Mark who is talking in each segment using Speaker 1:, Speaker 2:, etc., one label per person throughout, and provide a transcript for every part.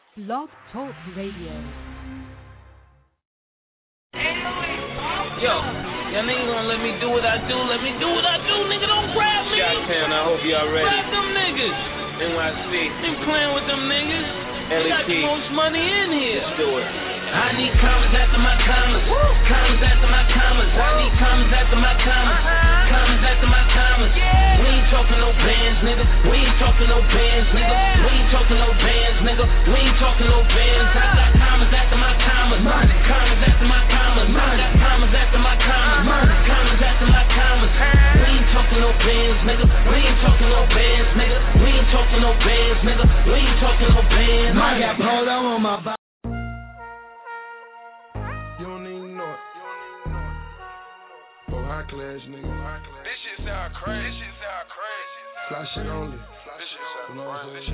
Speaker 1: Blog Talk Radio.
Speaker 2: Yo, y'all niggas gonna let me do what I do? Let me do what I do, nigga. Don't grab me.
Speaker 3: Shot-town, I hope y'all ready.
Speaker 2: Grab them niggas.
Speaker 3: NYC.
Speaker 2: Ain't playing with them niggas.
Speaker 3: LEP.
Speaker 2: We got the most money in here.
Speaker 3: Let's do it.
Speaker 2: I need commas after my commas. Commas after my commas. I need commas after my commas. Commas after my commas. We ain't talking no bands, nigga. We ain't talking no bands, nigga. We ain't talking no bands, nigga. We ain't talking no bands. I got commas after my commas. Commas after my commas. I got commas after my commas. Commas after my commas. We ain't talking no bands, nigga. We ain't talking no bands, nigga. We ain't talking no bands, nigga. We ain't talking no bands.
Speaker 4: I got polo on my body.
Speaker 5: You don't even know it. Oh, high class nigga.
Speaker 6: This shit sound crazy.
Speaker 5: Fly shit only.
Speaker 6: This shit sound
Speaker 5: You know what I'm
Speaker 6: crazy.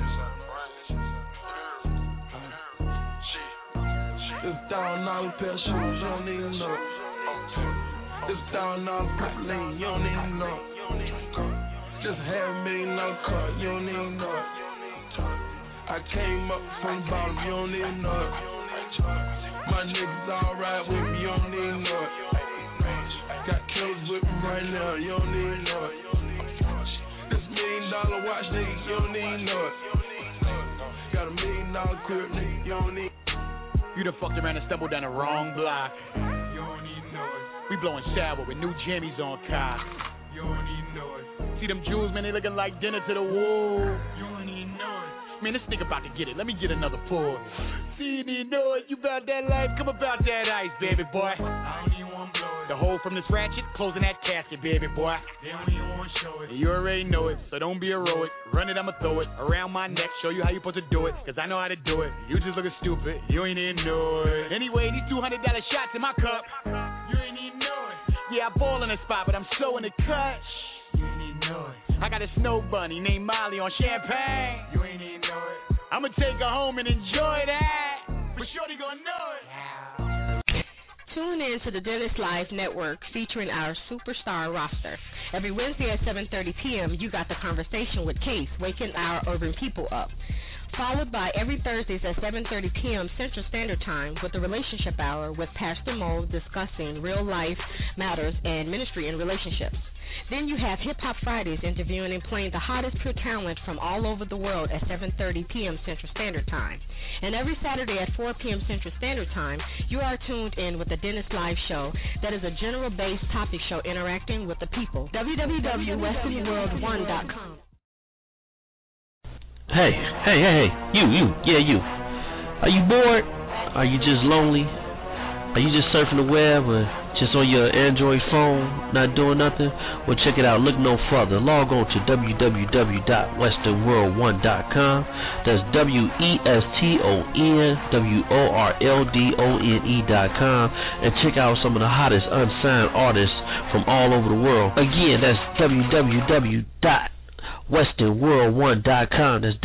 Speaker 5: This $1,000 pair of shoes, you don't even know it. This $1,000 Piffling, you don't even know it. This $500,000 car, you don't even know it. I came up from the bottom, you don't even know it. My niggas alright with me, you don't even know it. Got killers with me right now, you don't even know it. This $1 million watch, nigga, you don't even know it. Got $1 million crib, nigga, you don't even.
Speaker 7: You done fucked around and stumbled down the wrong block.
Speaker 6: You don't even know it.
Speaker 7: We blowing shower with new jammies on cock.
Speaker 6: You don't even know it.
Speaker 7: See them jewels, man, they looking like dinner to the wall.
Speaker 6: You don't even know it.
Speaker 7: Man, this nigga about to get it. Let me get another pour. See, you know it. You about that life? Come about that ice, baby boy.
Speaker 6: I don't even want to blow it.
Speaker 7: The hole from this ratchet, closing that casket, baby boy.
Speaker 6: They don't even want to show it.
Speaker 7: You already know it, so don't be heroic. Run it, I'ma throw it around my neck. Show you how you supposed to do it, cause I know how to do it. You just looking stupid, you ain't even know it. Anyway, these $200 shots in my cup.
Speaker 6: You ain't even know it.
Speaker 7: Yeah, I ball in the spot, but I'm slow in the cut.
Speaker 6: You ain't even know it.
Speaker 7: I got a snow bunny named Molly on champagne.
Speaker 6: You ain't even know it.
Speaker 7: I'ma take her home and enjoy that. But shorty gonna know it.
Speaker 1: Tune in to the Dennis Live Network featuring our superstar roster. Every Wednesday at 7:30 p.m., you got the conversation with Case, waking our urban people up. Followed by every Thursdays at 7:30 p.m. Central Standard Time with the Relationship Hour with Pastor Mo discussing real life matters and ministry and relationships. Then you have Hip Hop Fridays interviewing and playing the hottest pure talent from all over the world at 7:30 p.m. Central Standard Time. And every Saturday at 4 p.m. Central Standard Time, you are tuned in with the Dennis Live Show that is a general-based topic show interacting with the people. www.westernworld1.com.
Speaker 8: Hey, you. Are you bored? Are you just lonely? Are you just surfing the web or just on your Android phone, not doing nothing? Well, check it out. Look no further. Log on to www.westernworld1.com. That's WESTONWORLDONE.com. And check out some of the hottest unsigned artists from all over the world. Again, that's www.westernworld1.com. That's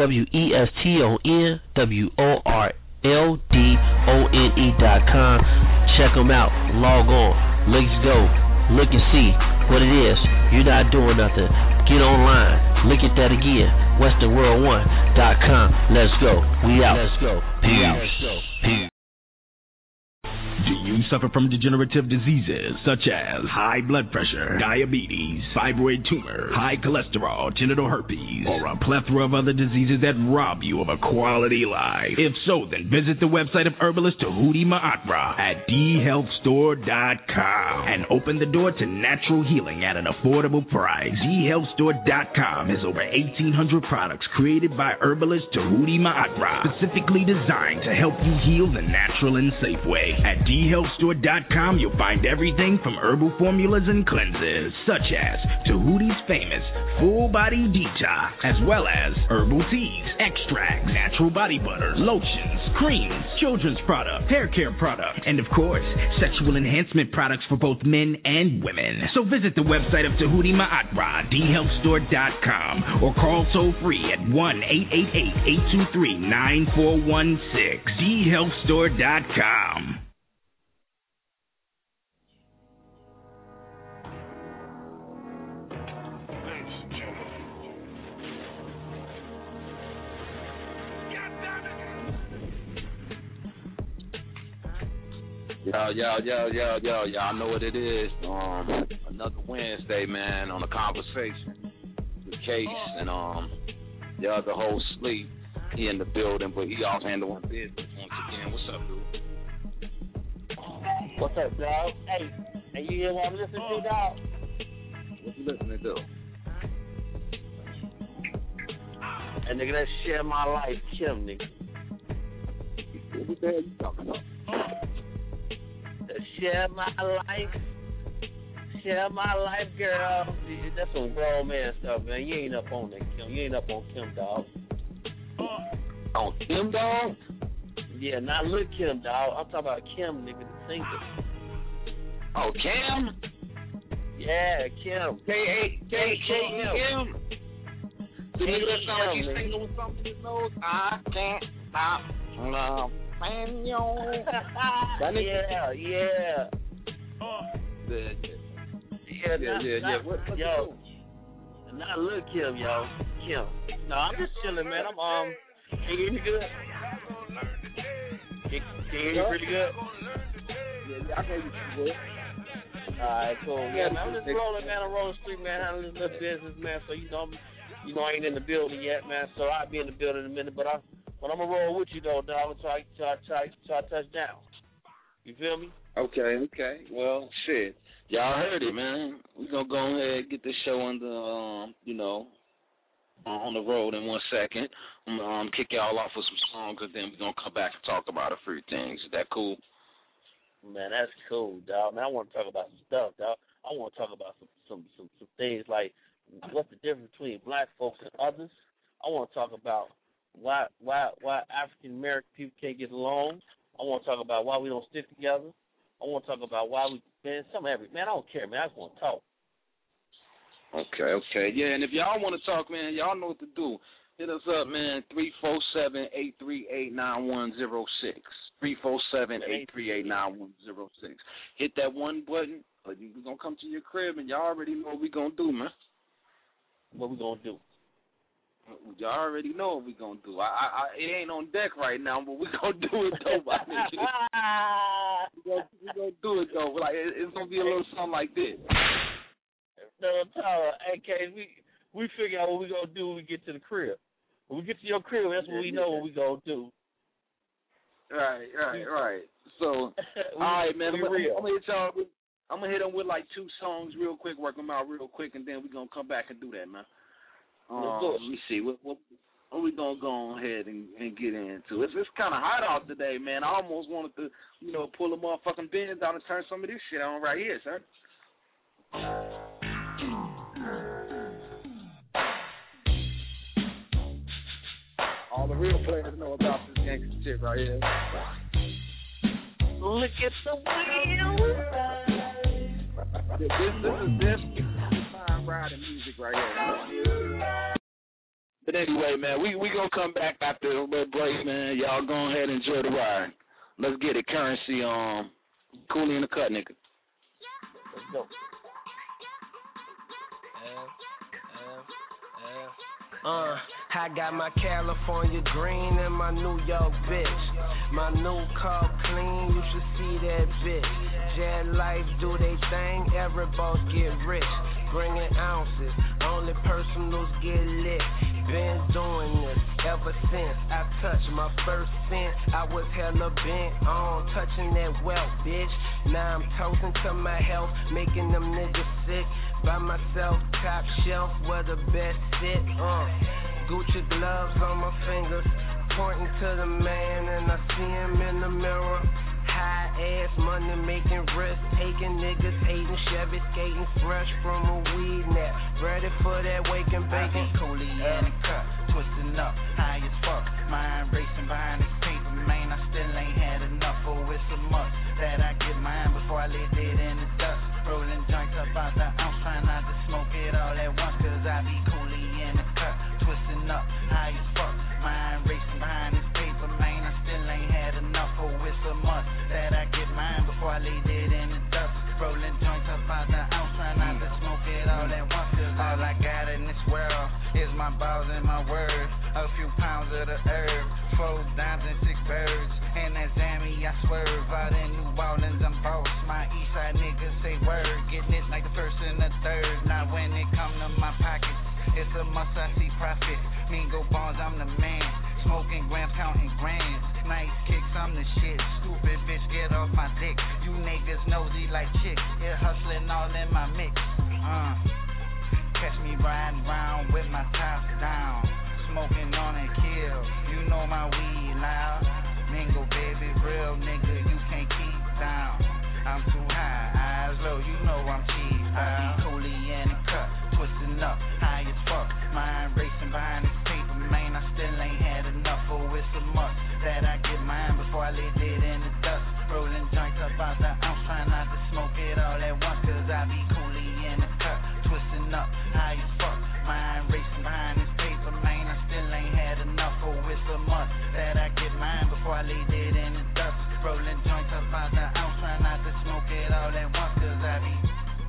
Speaker 8: WESTONWORLDONE.com. Check them out. Log on. Let's go. Look and see what it is. You're not doing nothing. Get online. Look at that again. WesternWorld1.com. Let's go. We out. Let's go. Peace.
Speaker 9: Do you suffer from degenerative diseases such as high blood pressure, diabetes, fibroid tumor, high cholesterol, genital herpes, or a plethora of other diseases that rob you of a quality life? If so, then visit the website of herbalist Tahuti Ma'atra at dhealthstore.com and open the door to natural healing at an affordable price. dhealthstore.com has over 1,800 products created by herbalist Tahuti Ma'atra, specifically designed to help you heal the natural and safe way. At dhealthstore.com, you'll find everything from herbal formulas and cleanses, such as Tahuti's famous Full Body Detox, as well as herbal teas, extracts, natural body butters, lotions, creams, children's products, hair care products, and of course, sexual enhancement products for both men and women. So visit the website of Tahuti Ma'atra, dhealthstore.com, or call toll free at 1-888-823-9416, dhealthstore.com.
Speaker 3: Yo, y'all know what it is. Another Wednesday, man, on a conversation with Case and the other host Sleep. He in the building, but he off handling business once again. What's up, dude?
Speaker 10: What's up, dog? Hey, you hear what I'm listening to, dog?
Speaker 3: What you listening to?
Speaker 10: And nigga, that Share My Life, Kim, nigga.
Speaker 3: What the hell you talking about?
Speaker 10: Share my life, girl. That's some grown man stuff, man. You ain't up on that, Kim. You ain't up on Kim, dog.
Speaker 3: On Kim, dog?
Speaker 10: Yeah, not Lil Kim, dog. I'm talking about Kim, nigga, the singer.
Speaker 3: Oh, Kim?
Speaker 10: Yeah, Kim.
Speaker 3: Kim. The nigga that sound like he's singing with something in his nose. I can't stop.
Speaker 10: Yeah. Yo, not Lil Kim, yo. Kim. No, I'm just chilling, man. I'm Can you hear me good? Can you hear me pretty good?
Speaker 3: Yeah, I can hear you good.
Speaker 10: Alright, cool. Yeah, man, I'm just rolling, man. I'm rolling street, man. Handling this little business, man. So I ain't in the building yet, man. So I'll be in the building in a minute, but I'm gonna roll with you though, dog, until I touch down. You feel me?
Speaker 3: Okay. Well, shit. Y'all heard it, man. We gonna go ahead and get this show on the road in 1 second. I'm gonna kick y'all off with some songs, and then we're gonna come back and talk about a few things. Is that cool?
Speaker 10: Man, that's cool, dog. Man, I want to talk about some stuff, dog. I want to talk about some things like what's the difference between black folks and others. I want to talk about why African American people can't get along. I want to talk about why we don't stick together. I want to talk about why man, I don't care, man. I just want to talk.
Speaker 3: Okay. Yeah, and if y'all want to talk, man, y'all know what to do. Hit us up, man, 347-838-9106. 347-838-9106. Hit that one button, or we're going to come to your crib, and y'all already know what we're going to do, man.
Speaker 10: What we going to do?
Speaker 3: Y'all already know what we're going to do. It ain't on deck right now, but we're going to do it, though. We're going to do it, though. Like, it's going to be a little something like this.
Speaker 10: No, hey, Case, we figure out what we're going to do when we get to the crib. When we get to your crib, that's when we know what we're going to do.
Speaker 3: Right. So, all right, man. I'm going to hit them with like 2 songs real quick, work them out real quick, and then we're going to come back and do that, man. Let me see. What we going to go ahead and get into? It's kind of hot out today, man. I almost wanted to, pull the motherfucking bins down and turn some of this shit on right here, son. All the real players know about this gangster shit right here.
Speaker 10: Look at the wheel.
Speaker 3: This is fine riding music right here. But anyway, man, we gonna come back after a little break, man. Y'all go ahead and enjoy the ride. Let's get it. Currency, Cooley in the cut, nigga.
Speaker 10: Let's go.
Speaker 11: I got my California green and my New York bitch. My new car clean, you should see that bitch. Jet life do they thing, every boss get rich. Bringing ounces, only personals get lit. Been doing this ever since I touched my first cent. I was hella bent on touching that wealth, bitch. Now I'm toasting to my health, making them niggas sick. By myself, top shelf, where the best sit. Gucci gloves on my fingers, pointing to the man, and I see him in the mirror. High ass, money making, risk taking, niggas hating, Chevy skating, fresh from a weed nap, ready for that waking bacon.
Speaker 12: Cooley in the cut, twisting up, high as fuck. Mind racing behind this paper, man. I still ain't had enough. Oh, it's a must that I get mine before I lay dead in the dust. Rolling joints up out the ounce, trying not to smoke it all at once, cause I be Cooley in the cut, twisting up, high as fuck. Mind racing behind this paper, man. I still ain't had enough. Oh, it's a must that I get mine before I lay dead in the dust. Rolling joints up out the ounce, trying not to smoke it all at once, cause all I got in this world is my balls and my word. A few pounds of the herb, 4 Mingo bars, I'm the man. Smoking grams, counting grands. Nice kicks, I'm the shit. Stupid bitch, get off my dick. You niggas nosy like chicks. Here hustling all in my mix. Catch me riding round with my top down. Smoking on a kill. You know my weed loud. Mingo baby, real nigga, you can't keep down. I'm too high, eyes low, you know I'm cheap. I be coolie in the cup, twisting up, high as fuck. Mind racing behind this paper, man, I still ain't had enough. Oh, it's a must that I get mine before I lay dead in the dust. Rolling joints about the ounce, trying not to smoke it all at once. Cause I be coolie in the cup, twisting up, high as fuck. Mind racing behind this paper, man, I still ain't had enough. Oh, it's a must that I get mine before I lay dead in the dust. Rolling joints about the ounce, trying not to smoke it all at once. Cause I be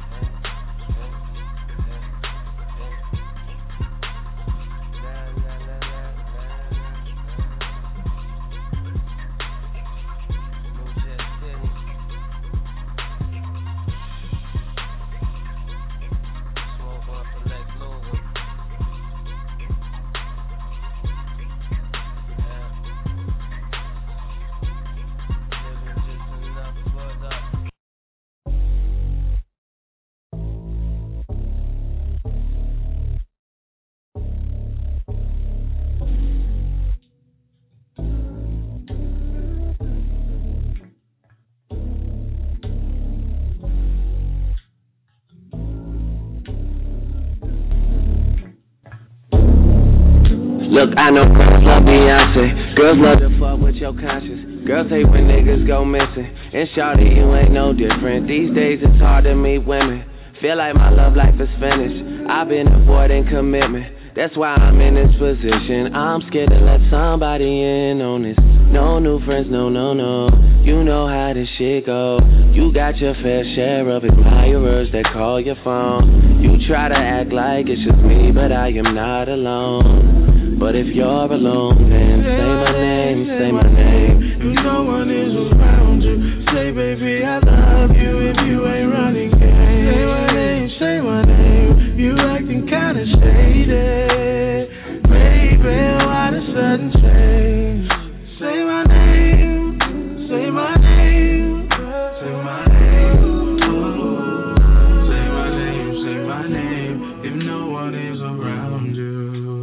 Speaker 13: Look, I know girls love Beyonce. Girls love to fuck with your conscience. Girls hate when niggas go missing. And shawty, you ain't no different. These days it's hard to meet women. Feel like my love life is finished. I've been avoiding commitment. That's why I'm in this position. I'm scared to let somebody in on this. No new friends, no, no, no. You know how this shit go. You got your fair share of admirers that call your phone. You try to act like it's just me, but I am not alone. But if you're alone, then say my name, say my name.
Speaker 5: If no one is around you, say baby I love you. If you ain't running game, say my name, say my name. You acting kinda shady, baby, why the sudden change? Say my name, say my name, say my name. Oh, say my name, say my name. If no one is around you.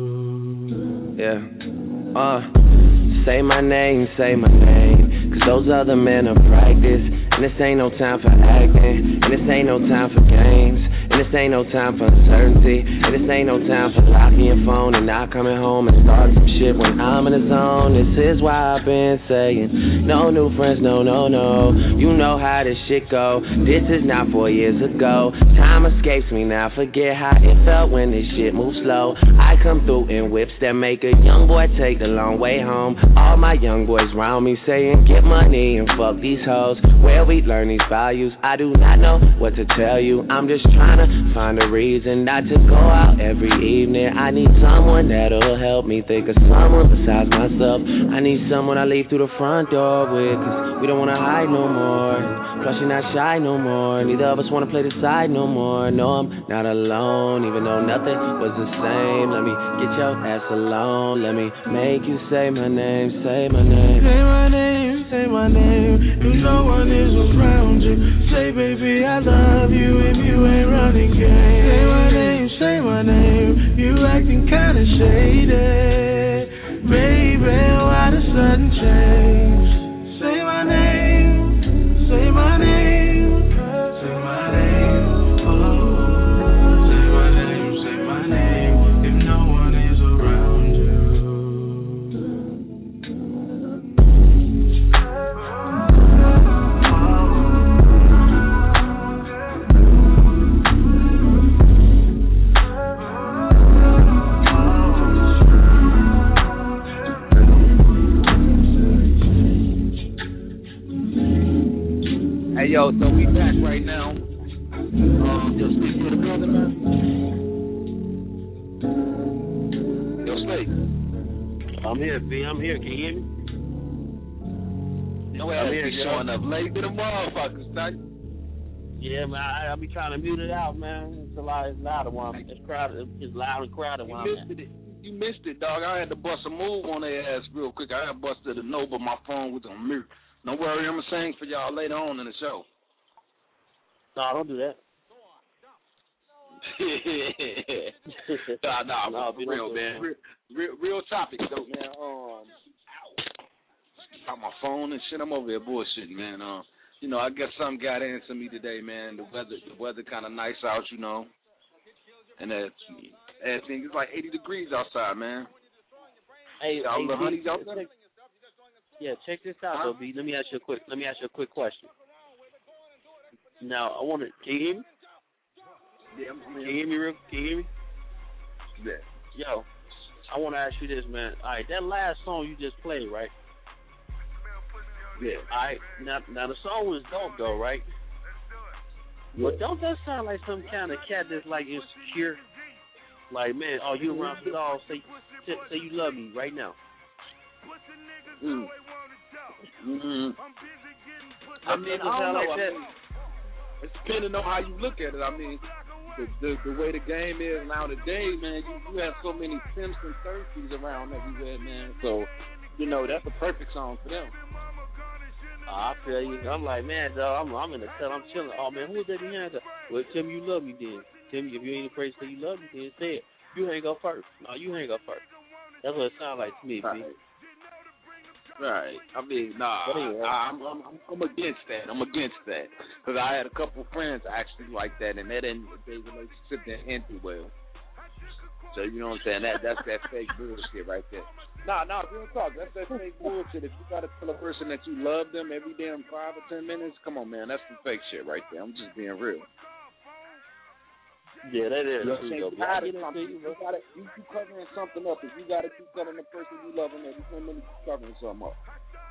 Speaker 13: Yeah, say my name, say my name. Cause those other men are practice. And this ain't no time for acting. And this ain't no time for games. And this ain't no time for uncertainty. And this ain't no time for locking your phone and not coming home and starting some shit when I'm in the zone. This is why I've been saying no new friends, no, no, no. You know how this shit go. This is not 4 years ago. Time escapes me now. Forget how it felt when this shit moves slow. I come through in whips that make a young boy take the long way home. All my young boys round me saying get money and fuck these hoes. Where we learn these values, I do not know what to tell you. I'm just trying to find a reason not to go out every evening. I need someone that'll help me think of someone besides myself. I need someone I leave through the front door with. Cause we don't wanna hide no more. Plus you're not shy no more. Neither of us wanna play the side no more. No, I'm not alone, even though nothing was the same. Let me get your ass alone. Let me make you say my name, say my name.
Speaker 5: Say my name, say my name. If no one is around you, say baby I love you. If you ain't running game, say my name, say my name. You acting kinda shady, baby, why the sudden change? Say my name, say my name, say my name. Oh, say my name, say my name. If no one is around you.
Speaker 3: Hey yo, so we back right now. Yo, speak to the brother, man. Yo, Slate.
Speaker 10: I'm here, B. I'm here. Can you hear me?
Speaker 3: Yo, I'm here showing up late to the motherfuckers, son.
Speaker 10: Yeah, man. I be trying to mute it out, man. It's a lot. It's louder when I'm. It's crowded. It's loud and crowded when I'm at.
Speaker 3: you missed it, dog. I had to bust a move on their ass real quick. I had busted a no, but my phone was on mute. Don't worry, I'm going to sing for y'all later on in the show.
Speaker 10: No, don't do that.
Speaker 3: nah, for real, man. Real topic, though, man. Got my phone and shit. I'm over here bullshitting, man. I guess something got into me today, man. The weather kind of nice out, and everything is like 80 degrees outside, man.
Speaker 10: Hey,
Speaker 3: the honeys out there?
Speaker 10: Check this out, though, B. Let me ask you a quick question. Now, can you hear me?
Speaker 3: Yeah,
Speaker 10: Can you hear me?
Speaker 3: Yeah.
Speaker 10: Yo, I want to ask you this, man. All right, that last song you just played, right?
Speaker 3: Yeah.
Speaker 10: All right, now the song was dope, though, right? Yeah. But don't that sound like some kind of cat that's, like, insecure? Like, man, you around the dog, say you love me right now.
Speaker 3: Mm-hmm. I mean, I don't know. It's depending on how you look at it. I mean, the way the game is nowadays, man, you have so many Simps and Thirsties around everywhere, man. So, that's a perfect song for them.
Speaker 10: I feel you. I'm like, man, dog, I'm in the cut. I'm chilling. Oh, man, who's that behind that? Well, tell me you love me then. Tell me if you ain't afraid to say you love me, then say it. You hang up first. No, you hang up first. That's what it sounds like to me,
Speaker 3: right.
Speaker 10: B.
Speaker 3: Right. I mean, I'm against that. Because I had a couple friends actually like that, and their relationship didn't end too well. So, you know what I'm saying? That's that fake bullshit right there. Nah, real talk. That's that fake bullshit. If you got to tell a person that you love them every damn 5 or 10 minutes, come on, man. That's some fake shit right there. I'm just being real.
Speaker 10: Yeah, that is.
Speaker 3: You keep covering something up. If you got to keep telling the person you love them every 10 minutes, keep covering something up.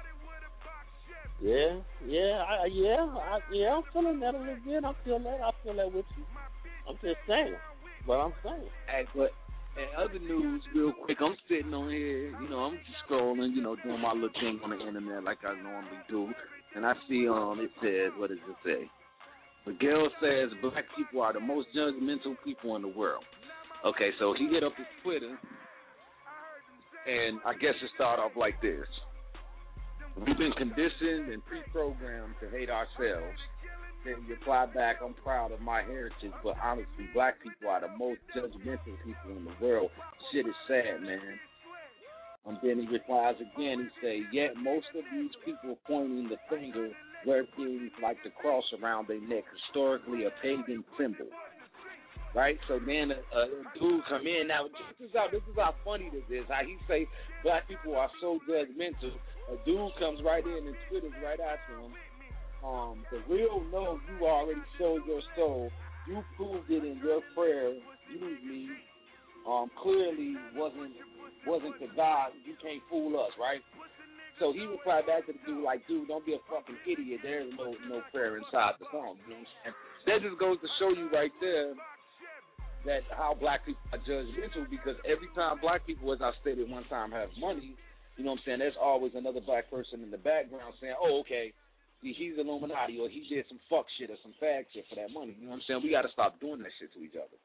Speaker 10: Yeah, I'm feeling that a little bit. I feel that with you. I'm just saying what I'm saying.
Speaker 3: Hey, but in other news, real quick, I'm sitting on here, I'm just scrolling, doing my little thing on the internet like I normally do, and I see it says, what does it say? Miguel says black people are the most judgmental people in the world. Okay, so he hit up his Twitter, and I guess it started off like this. We've been conditioned and pre-programmed to hate ourselves. Then he replied back, I'm proud of my heritage, but honestly, black people are the most judgmental people in the world. Shit is sad, man. And then he replies again, he say, yet most of these people pointing the finger wear things like the cross around their neck, historically a pagan symbol. Right? So then a dude come in. Now, this is how funny this is. How he say black people are so judgmental. A dude comes right in and twitters right after him. The real no, you already sold your soul. You proved it in your prayer. Use me. Clearly wasn't the God. You can't fool us, right? So he replied back to the dude like, dude, don't be a fucking idiot. There is no prayer inside the song. You know what I'm saying? That just goes to show you right there that how black people are judgmental, because every time black people, as I stated one time, have money, you know what I'm saying, there's always another black person in the background saying, oh, okay, he's Illuminati, or he did some fuck shit or some fag shit for that money. You know what I'm saying? We got to stop doing that shit to each other.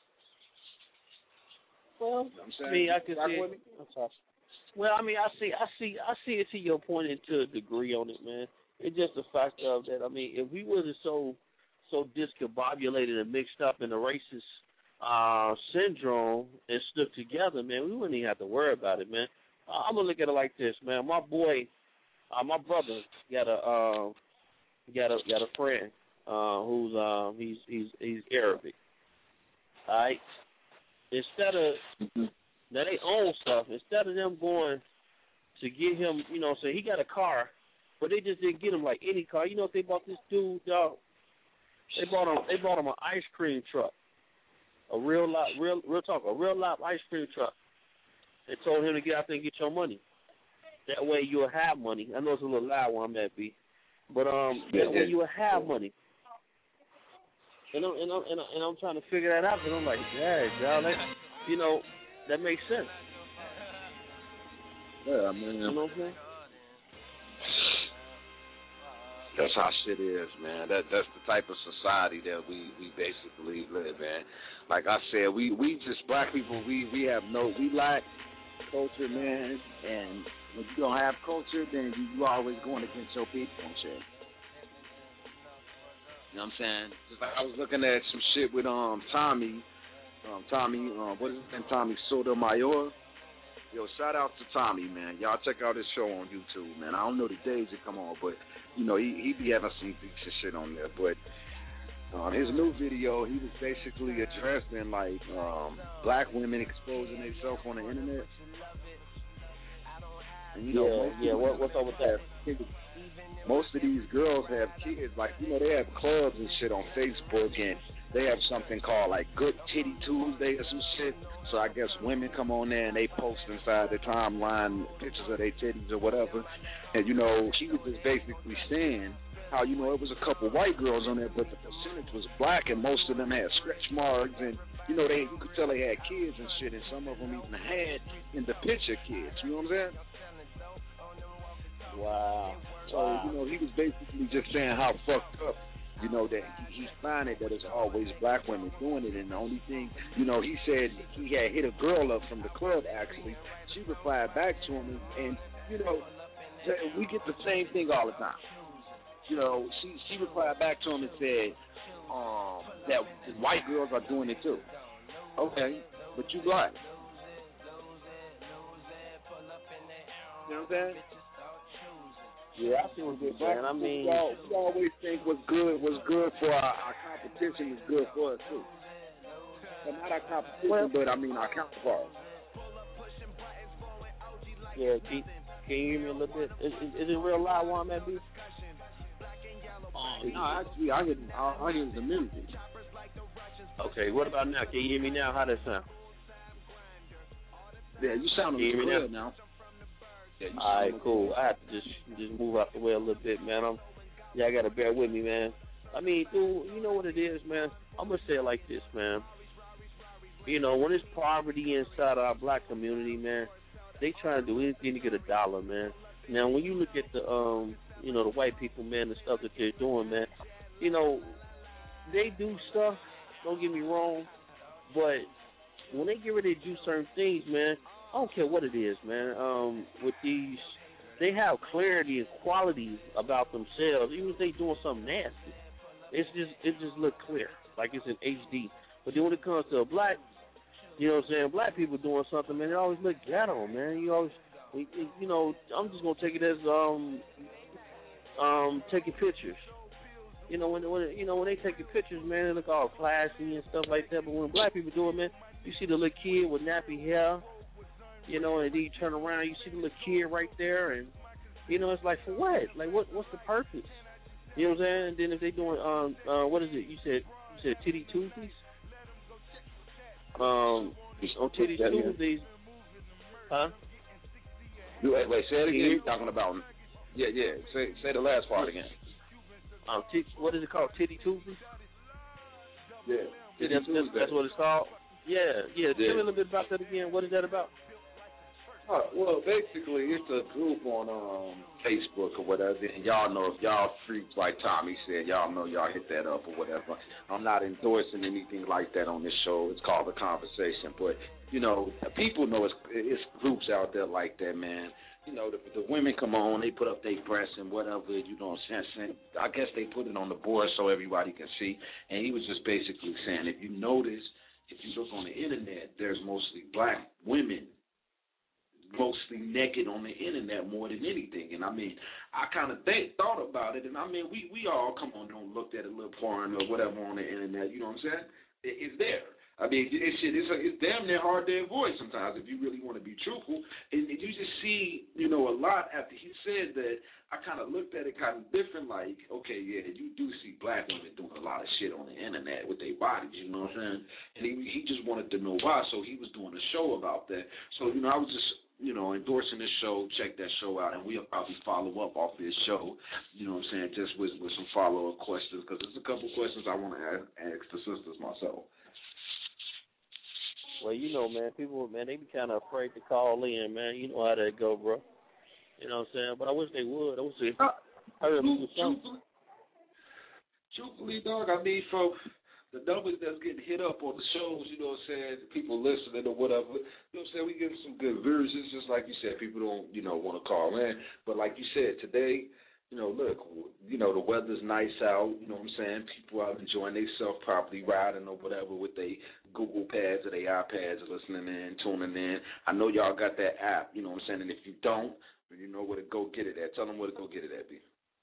Speaker 10: Well,
Speaker 3: you know what I'm saying?
Speaker 10: I mean, I can see it. I'm sorry. Well, I mean, I see it to your point and to a degree on it, man. It's just the fact of that. I mean, if we wasn't so discombobulated and mixed up in the racist syndrome and stuck together, man, we wouldn't even have to worry about it, man. I'm gonna look at it like this, man. My boy, my brother got a friend who's he's Arabic. All right. Instead of now they own stuff. Instead of them going to get him, you know, so he got a car, but they just didn't get him like any car. You know, if they bought this dude, dog, they bought him an ice cream truck, a real live ice cream truck. They told him to get out there and get your money. That way you'll have money. I know it's a little loud where I'm at, B, but that way you'll have money. And I'm trying to figure that out, and I'm like, yeah, dog, you know, that makes sense.
Speaker 3: Yeah, man.
Speaker 10: You know what I'm saying?
Speaker 3: That's how shit is, man. That's the type of society that we basically live in. Like I said, we just black people, we lack culture, man. And when you don't have culture, then you always going against your people and shit. You know what I'm saying? Just like I was looking at some shit with Tommy, what is his name? Tommy Sotomayor. Yo, shout out to Tommy, man. Y'all check out his show on YouTube, man. I don't know the days it come on, but you know he be having some decent shit on there. But his new video, he was basically addressing like black women exposing themselves on the internet. And, you know,
Speaker 10: what's up with that?
Speaker 3: Most of these girls have kids, like, you know, they have clubs and shit on Facebook, and they have something called, like, Good Titty Tuesday or some shit. So I guess women come on there and they post inside their timeline pictures of their titties or whatever. And, you know, she was just basically saying how, you know, it was a couple white girls on there, but the percentage was black, and most of them had stretch marks, and, you know, you could tell they had kids and shit, and some of them even had in the picture kids. You know what I'm saying?
Speaker 10: Wow.
Speaker 3: So, you know, he was basically just saying how fucked up, you know, that he's finding that it's always black women doing it. And the only thing, you know, he said he had hit a girl up from the club, actually. She replied back to him, and you know, we get the same thing all the time. You know, she replied back to him and said that white girls are doing it too. Okay, but you black. You know what I'm saying?
Speaker 10: Yeah, I see what's good, man. I mean,
Speaker 3: we always think what's good for our competition is good for us too. But not our competition, but I mean our counterparts.
Speaker 10: Yeah, can you hear me a little bit? Is it real loud where I'm at, B?
Speaker 3: No, actually, I hear the music.
Speaker 10: Okay, what about now? Can you hear me now? How does that sound?
Speaker 3: Yeah, you sound good now. Yeah,
Speaker 10: all right, cool. I have to just move out the way a little bit, man. I gotta bear with me, man. I mean, dude, you know what it is, man? I'm gonna say it like this, man. You know, when there's poverty inside our black community, man, they try to do anything to get a dollar, man. Now, when you look at the, you know, the white people, man, the stuff that they're doing, man, you know, they do stuff. Don't get me wrong, but when they get ready to do certain things, man, I don't care what it is, man. With these, they have clarity and quality about themselves, even if they doing something nasty. It just look clear, like it's in HD. But then when it comes to a black, you know what I'm saying, black people doing something, man, it always look ghetto, man. You always, you know, I'm just gonna take it as taking pictures. You know, when they taking pictures, man, it look all classy and stuff like that. But when black people do it, man, you see the little kid with nappy hair. You know, and then you turn around, you see the little kid right there, and you know, it's like, for what? Like, what's the purpose? You know what I'm saying? And then if they doing what is it? You said Titty Tuesdays. On Titty Tuesdays, huh?
Speaker 3: Wait, say it again. You're talking about? Yeah. Say the last part again.
Speaker 10: What is it called? Titty Tuesdays.
Speaker 3: Yeah.
Speaker 10: That's what it's called. Yeah. Tell me a little bit about that again. What is that about?
Speaker 3: Well, basically, it's a group on Facebook or whatever, and y'all know if y'all freaks like Tommy said, y'all know y'all hit that up or whatever. I'm not endorsing anything like that on this show. It's called The Conversation. But, you know, people know it's groups out there like that, man. You know, the women come on, they put up their breasts and whatever, you know what I'm saying. I guess they put it on the board so everybody can see. And he was just basically saying, if you notice, if you look on the Internet, there's mostly black women mostly naked on the Internet more than anything. And, I mean, I kind of thought about it, and, I mean, we all, come on, don't look at a little porn or whatever on the Internet, you know what I'm saying? It's there. I mean, it's damn near hard to avoid sometimes if you really want to be truthful. And you just see, you know, a lot after he said that, I kind of looked at it kind of different, like, okay, yeah, you do see black women doing a lot of shit on the Internet with their bodies, you know what I'm saying? And he just wanted to know why, so he was doing a show about that. So, you know, I was just, you know, endorsing this show. Check that show out, and we'll probably follow up off this show, you know what I'm saying, just with some follow-up questions, because there's a couple questions I want to ask the sisters myself.
Speaker 10: Well, you know, man, people, man, they be kind of afraid to call in, man. You know how that go, bro. You know what I'm saying? But I wish they would.
Speaker 14: Truthfully, dog, I mean, from the numbers that's getting hit up on the shows, you know what I'm saying, the people listening or whatever, you know what I'm saying, we getting some good versions, just like you said, people don't, want to call in. But like you said, today, look, the weather's nice out, you know what I'm saying, people are enjoying themselves properly, riding or whatever with their Google Pads or their iPads, listening in, tuning in. I know y'all got that app, you know what I'm saying, and if you don't, then you know where to go get it at. Tell them where to go get it at, B.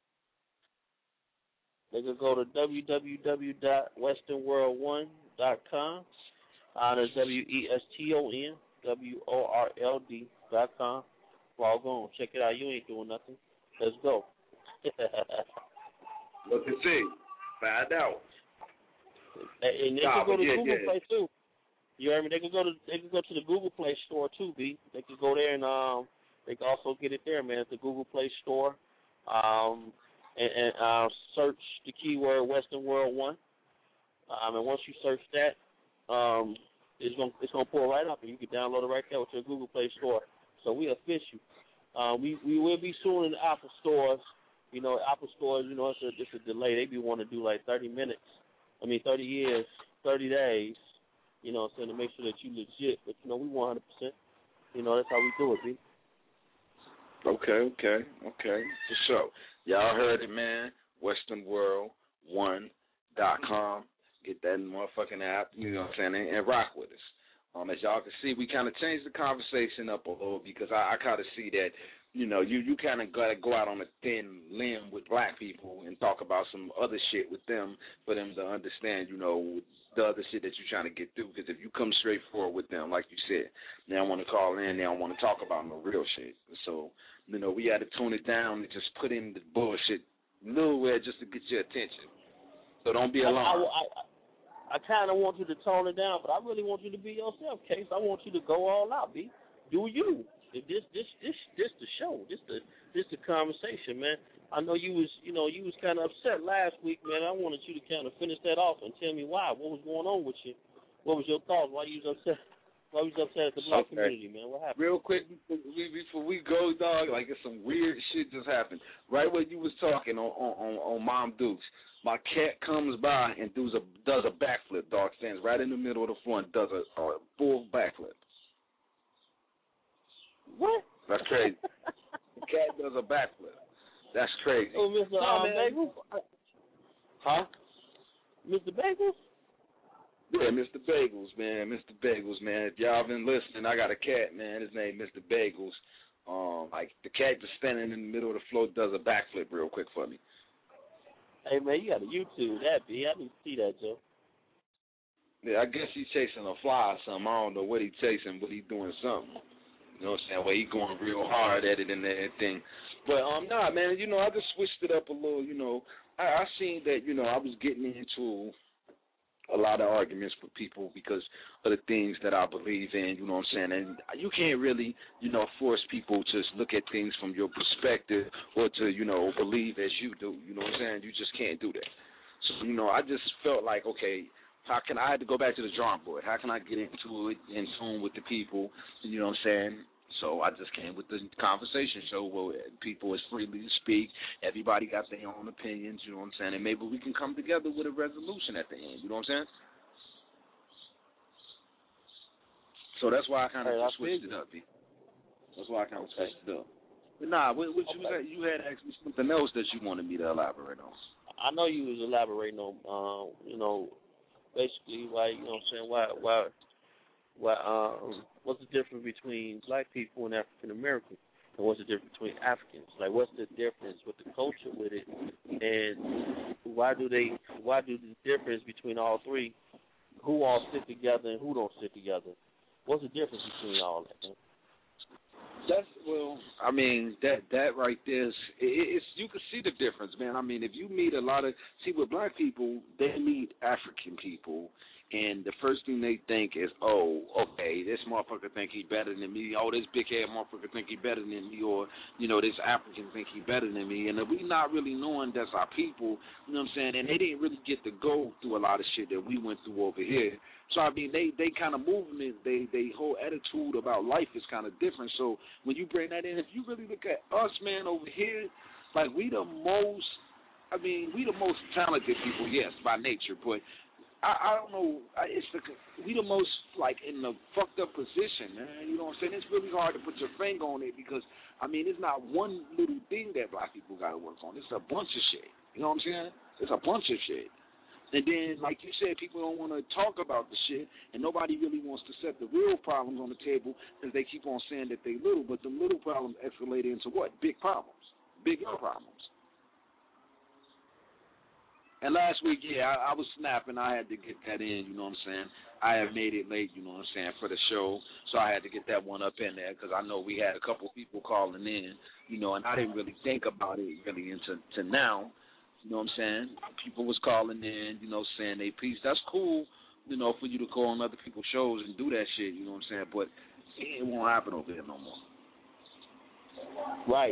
Speaker 10: They can go to www.westernworld1.com. That's WESTONWORLD.com. Log on. Check it out. You ain't doing nothing. Let's go.
Speaker 14: Look and see. Find out.
Speaker 10: And they can go to Google Play too. You heard me? They can go to the Google Play Store too, B. They can go there and they can also get it there, man. It's the Google Play Store. And search the keyword Western World 1. And once you search that, it's gonna pull right up, and you can download it right there with your Google Play Store. So we official. We will be soon in the Apple stores. Apple stores, it's a delay. They be wanting to do like 30 minutes. 30 years, 30 days. So to make sure that you legit. But we 100%. That's how we do it, B.
Speaker 14: Okay. For sure. Y'all heard it, man. WesternWorld1.com. Get that motherfucking app, you know what I'm saying, and rock with us. As y'all can see, we kind of changed the conversation up a little because I kind of see that, you kind of got to go out on a thin limb with black people and talk about some other shit with them for them to understand, the other shit that you're trying to get through. Because if you come straight forward with them, like you said, they don't want to call in, they don't want to talk about no real shit. So, we had to tone it down and just put in the bullshit nowhere just to get your attention. So don't be alarmed.
Speaker 10: I kind of want you to tone it down, but I really want you to be yourself, Case. I want you to go all out, B. Do you? This the show. This the conversation, man. I know you was kind of upset last week, man. I wanted you to kind of finish that off and tell me why. What was going on with you? What was your thoughts? Why you was upset? Why was upset at the black community, man? What happened?
Speaker 14: Real quick, before we go, dog, like it's some weird shit just happened. Right when you was talking on Mom Dukes, my cat comes by and does a backflip, dog. Stands right in the middle of the floor and does a full backflip.
Speaker 10: What?
Speaker 14: That's crazy. The cat does a backflip. That's crazy.
Speaker 10: Oh, Mr. Bagels?
Speaker 14: Huh?
Speaker 10: Mr. Bagels?
Speaker 14: Yeah, Mr. Bagels, man. Mr. Bagels, man. If y'all been listening, I got a cat, man. His name Mr. Bagels. Like the cat just standing in the middle of the floor does a backflip real quick for me.
Speaker 10: Hey, man, you got to YouTube that, B. I need to see that, Joe.
Speaker 14: Yeah, I guess he's chasing a fly or something. I don't know what he's chasing, but he's doing something. You know what I'm saying? Well, he's going real hard at it and everything. But, nah, man, I just switched it up a little, I seen that, I was getting into a lot of arguments with people because of the things that I believe in, you know what I'm saying? And you can't really, force people to just look at things from your perspective or to, believe as you do, you know what I'm saying? You just can't do that. So, I just felt like, okay, I had to go back to the drawing board. How can I get into it in tune with the people, you know what I'm saying? So I just came with the conversation show where people is freely to speak. Everybody got their own opinions, you know what I'm saying? And maybe we can come together with a resolution at the end, you know what I'm saying? So that's why I kind of switched it up, B. That's why I kind of switched it up. But nah, what you had asked me something else that you wanted me to elaborate on.
Speaker 10: I know you was elaborating on, basically why, you know what I'm saying, why what's the difference between black people and African Americans, and what's the difference between Africans? Like, what's the difference with the culture with it, and why do the difference between all three, who all sit together and who don't sit together? What's the difference between all that, man?
Speaker 14: That right there is, it's you can see the difference, man. I mean, if you meet with black people, they meet African people, and the first thing they think is, oh, okay, this motherfucker think he better than me. Oh, this big head motherfucker think he better than me, or this African think he better than me. And if we not really knowing that's our people, you know what I'm saying? And they didn't really get to go through a lot of shit that we went through over here. So I mean, they kind of movement, they whole attitude about life is kind of different. So when you bring that in, if you really look at us, man, over here, Like we the most talented people, yes, by nature, but I don't know. We the most like in the fucked up position, man. You know what I'm saying? It's really hard to put your finger on it because it's not one little thing that black people got to work on. It's a bunch of shit. You know what I'm saying? It's a bunch of shit. And then, like you said, people don't want to talk about the shit, and nobody really wants to set the real problems on the table because they keep on saying that they little, but the little problems escalate into what? Big problems, bigger problems. And last week, I was snapping. I had to get that in, you know what I'm saying? I had made it late, you know what I'm saying, for the show, so I had to get that one up in there because I know we had a couple people calling in, you know, and I didn't really think about it really to now, you know what I'm saying? People was calling in, you know, saying they piece. That's cool, you know, for you to go on other people's shows and do that shit, you know what I'm saying, but it won't happen over here no more.
Speaker 10: Right,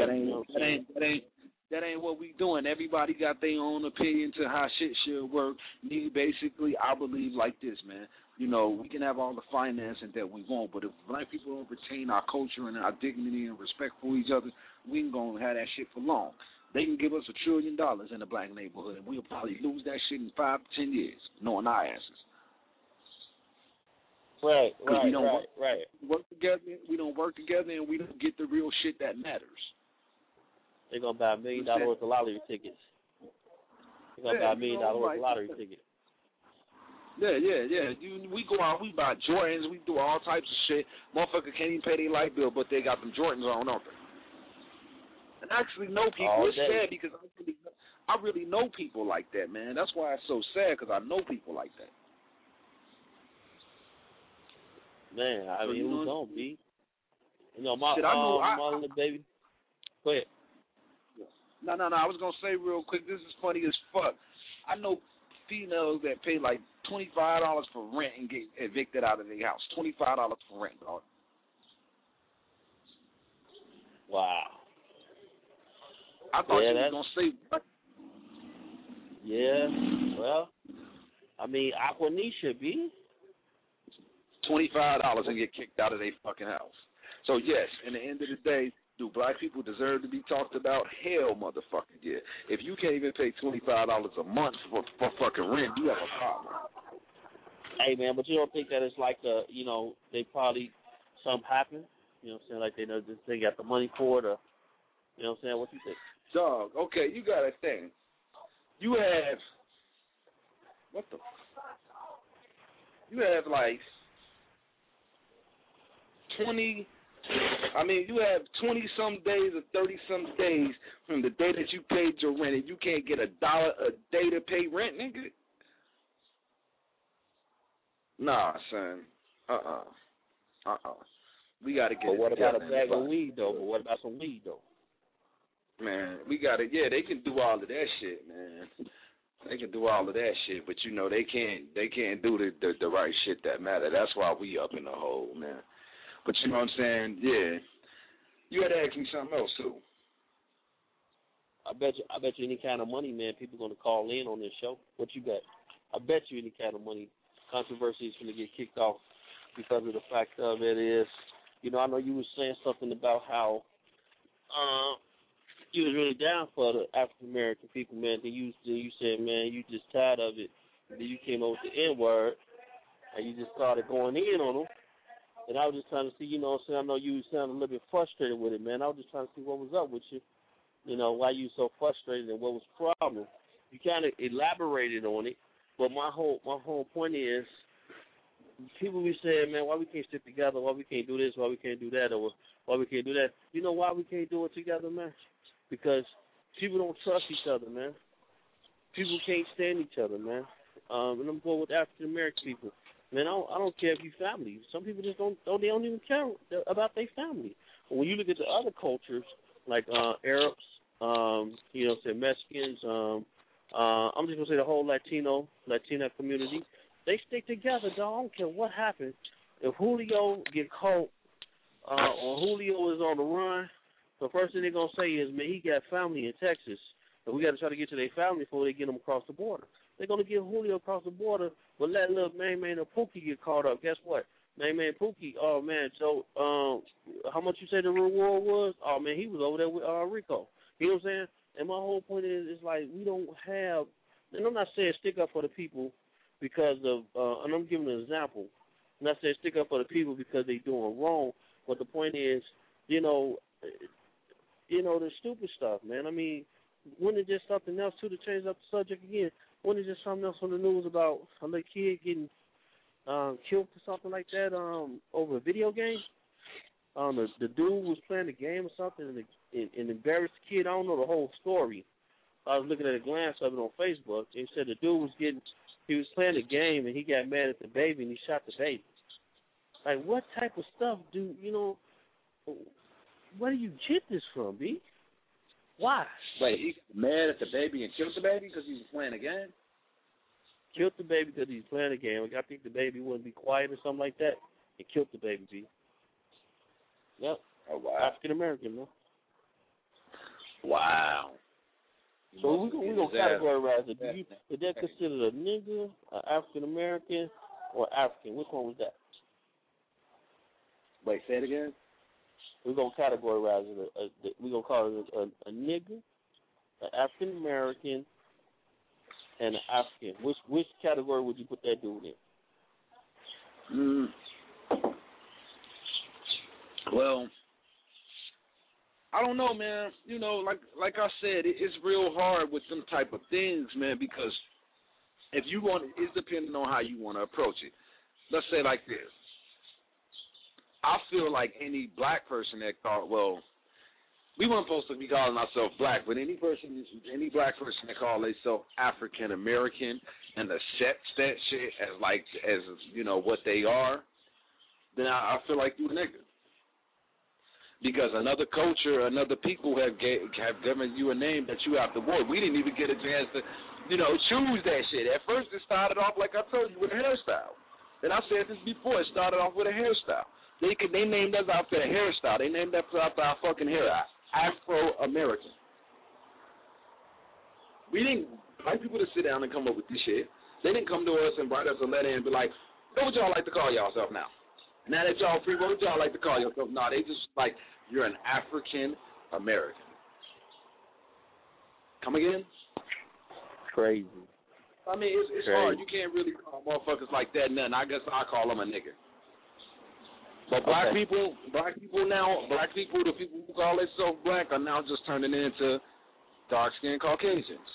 Speaker 14: That ain't what we doing. Everybody got their own opinion to how shit should work. Me, basically, I believe like this, man. You know, we can have all the financing that we want, but if black people don't retain our culture and our dignity and respect for each other, we ain't going to have that shit for long. They can give us $1 trillion in the black neighborhood, and we'll probably lose that shit in 5 to 10 years, knowing our asses.
Speaker 10: Right.
Speaker 14: Work together. We don't work together, and we don't get the real shit that matters.
Speaker 10: They're going to buy $1 million worth of lottery tickets. They're going to buy $1 million worth of lottery tickets.
Speaker 14: Yeah. We go out, we buy Jordans, we do all types of shit. Motherfucker can't even pay their light bill, but they got them Jordans on, don't they? And I actually know people. It's sad because I really know people like that, man. That's why it's so sad, because I know people like that.
Speaker 10: Man, I mean, who's on, B? You know, my little baby. Go ahead.
Speaker 14: No. I was going to say real quick, this is funny as fuck. I know females that pay like $25 for rent and get evicted out of their house. $25 for rent, dog.
Speaker 10: Wow.
Speaker 14: I thought you were going to say what?
Speaker 10: Yeah, well, I mean, Aquanisha, B.
Speaker 14: $25 and get kicked out of their fucking house. So, yes, in the end of the day, do black people deserve to be talked about? Hell, motherfucker, yeah. If you can't even pay $25 a month for fucking rent, you have a problem.
Speaker 10: Hey, man, but you don't think that it's like, you know, they probably, something happened? You know what I'm saying? Like they got the money for it, or, you know what I'm saying? What you think?
Speaker 14: Dog, okay, you got to think. You have, you have like 20-some days or 30-some days from the day that you paid your rent, and you can't get $1 a day to pay rent, nigga? Nah, son. We got to get
Speaker 10: But what about a bag of weed, though? But what about some weed, though?
Speaker 14: Man, we got to, they can do all of that shit, man. They can do all of that shit, but, you know, they can't do the right shit that matter. That's why we up in the hole, man. But you know what I'm saying? Yeah. You had to ask me something else, too.
Speaker 10: I bet you any kind of money, man, people going to call in on this show. What you got? I bet you any kind of money controversy is going to get kicked off because of the fact of it is, you know, I know you were saying something about how you was really down for the African-American people, man. Then you said, man, you just tired of it. And then you came up with the N-word, and you just started going in on them. And I was just trying to see, you know what I'm saying, I know you sound a little bit frustrated with it, man. I was just trying to see what was up with you, you know, why you so frustrated and what was the problem. You kind of elaborated on it, but my whole point is, people be saying, man, why we can't stick together, why we can't do this, why we can't do that, or why we can't do that. You know why we can't do it together, man? Because people don't trust each other, man. People can't stand each other, man. And I'm going with African American people. Man, I don't care if you family. Some people just don't even care about their family. But when you look at the other cultures, like Arabs, you know, say Mexicans, I'm just gonna say the whole Latina community, they stick together, dog. I don't care what happens. If Julio get caught or Julio is on the run, the first thing they're gonna say is, man, he got family in Texas, and we got to try to get to their family before they get them across the border. They're going to get Julio across the border, but let little Man or Pookie get caught up. Guess what? Man Pookie, oh, man, so how much you say the reward was? Oh, man, he was over there with Rico. You know what I'm saying? And my whole point is like we don't have, and I'm not saying stick up for the people because of, and I'm giving an example. I'm not saying stick up for the people because they doing wrong, but the point is, the stupid stuff, man. I mean, when is just something else too to change up the subject again? When is just something else on the news about a little kid getting killed or something like that over a video game? The dude was playing the game or something and embarrassed the kid. I don't know the whole story. I was looking at a glance of it on Facebook. They said the dude was playing the game and he got mad at the baby and he shot the baby. Like, what type of stuff where do you get this from, B? Why?
Speaker 3: Wait, he got mad at the baby and killed the baby because he was playing a game?
Speaker 10: Killed the baby because he's playing a game. I think the baby wouldn't be quiet or something like that. And killed the baby, B. Yep.
Speaker 3: Oh, wow.
Speaker 10: African American, man.
Speaker 3: Wow.
Speaker 10: So we're going to categorize it. Is that considered a nigger, African American, or African? Which one was that?
Speaker 3: Wait, say it again?
Speaker 10: We're going to categorize it. We're going to call it a nigger, an African American, and an African. Which category would you put that dude in?
Speaker 3: Well, I don't know, man. Like I said, it's real hard with them type of things, man, because if you want, it's depending on how you want to approach it. Let's say like this. I feel like any black person that thought, well, we weren't supposed to be calling ourselves black, but any black person that call themselves African American and accepts that shit as what they are, then I feel like you a nigga. Because another culture, another people have given you a name that you have to wear. We didn't even get a chance to, choose that shit. At first, it started off, like I told you, with a hairstyle. And I said this before. It started off with a hairstyle. They named us after a hairstyle. They named us after our fucking hair. Afro-American. We didn't like people to sit down and come up with this shit. They didn't come to us and write us a letter and be like, what would y'all like to call yourself now? Now that y'all free, what would y'all like to call yourself? No, they just like, you're an African American. Come again?
Speaker 10: Crazy.
Speaker 3: I mean, it's hard. You can't really call motherfuckers like that nothing. I guess I call them a nigger. But black people, the people who call themselves black are now just turning into dark-skinned Caucasians.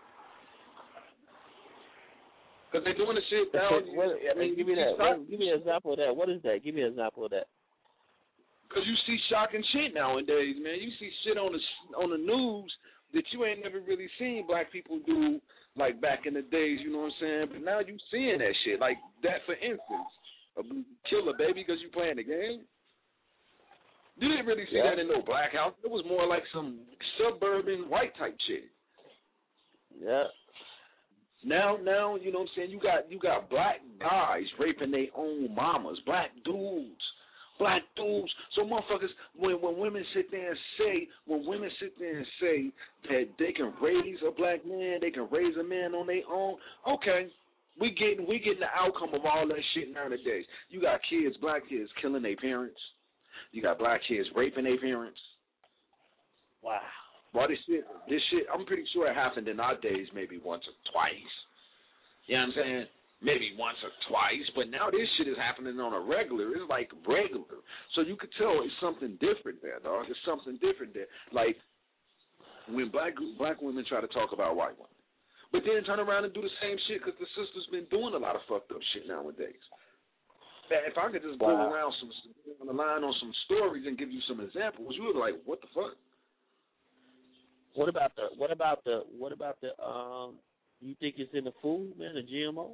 Speaker 3: Because they're doing the shit down.
Speaker 10: Give me that. Give me an example of that. What is that? Give me an example of that.
Speaker 3: Because you see shocking shit nowadays, man. You see shit on the news that you ain't never really seen black people do, like back in the days, you know what I'm saying? But now you seeing that shit, like that, for instance. Kill a baby because you playing the game? You didn't really see that in no black house. It was more like some suburban white type shit.
Speaker 10: Yeah.
Speaker 3: Now, you know what I'm saying? You got black guys raping their own mamas, black dudes. So motherfuckers, when women sit there and say that they can raise a black man, they can raise a man on their own, okay. We getting the outcome of all that shit nowadays. You got kids, black kids, killing their parents. You got black kids raping their parents.
Speaker 10: Wow.
Speaker 3: Well, this shit, I'm pretty sure it happened in our days maybe once or twice. You know what I'm saying? Maybe once or twice. But now this shit is happening on a regular. It's like regular. So you could tell it's something different there, dog. It's something different there. Like when black women try to talk about white women. But then turn around and do the same shit because the sister's been doing a lot of fucked up shit nowadays. If I could just go around on the line on some stories and give you some examples, you would be like, what the fuck?
Speaker 10: What about the you think it's in the food, man, the GMO?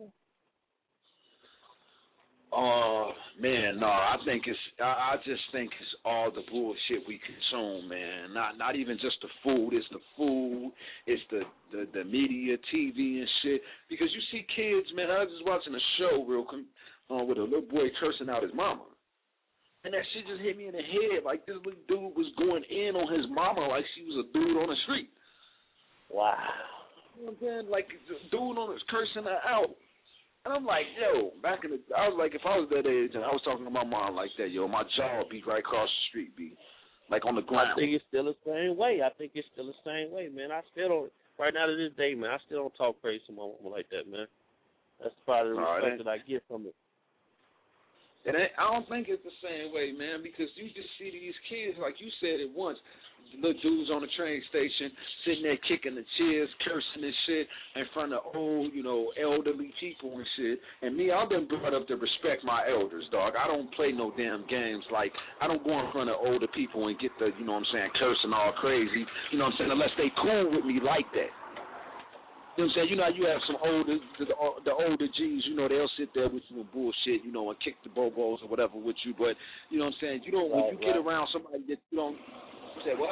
Speaker 3: Oh man, no. I just think it's all the bullshit we consume, man. Not even just the food. It's the food. It's the media, TV and shit. Because you see kids, man. I was just watching a show with a little boy cursing out his mama, and that shit just hit me in the head. Like this little dude was going in on his mama like she was a dude on the street.
Speaker 10: Wow.
Speaker 3: You know what I'm saying? Like the dude cursing her out. And I'm like, yo, I was like, if I was that age and I was talking to my mom like that, yo, my jaw would be right across the street, B. like on the ground?
Speaker 10: I think it's still the same way. Man. I still don't. Right now to this day, man, I still don't talk crazy to my woman like that, man. That's part of the respect that I get from it.
Speaker 3: And I don't think it's the same way, man, because you just see these kids, like you said it once, little dudes on the train station sitting there kicking the chairs, cursing and shit in front of old, elderly people and shit. And me, I've been brought up to respect my elders, dog. I don't play no damn games. Like, I don't go in front of older people and get the, cursing all crazy, unless they cool with me like that. You know what I'm saying? You have some the older G's, they'll sit there with you and bullshit, and kick the bobos or whatever with you. But, you know what I'm saying? You don't, when you get around somebody that you don't, say what?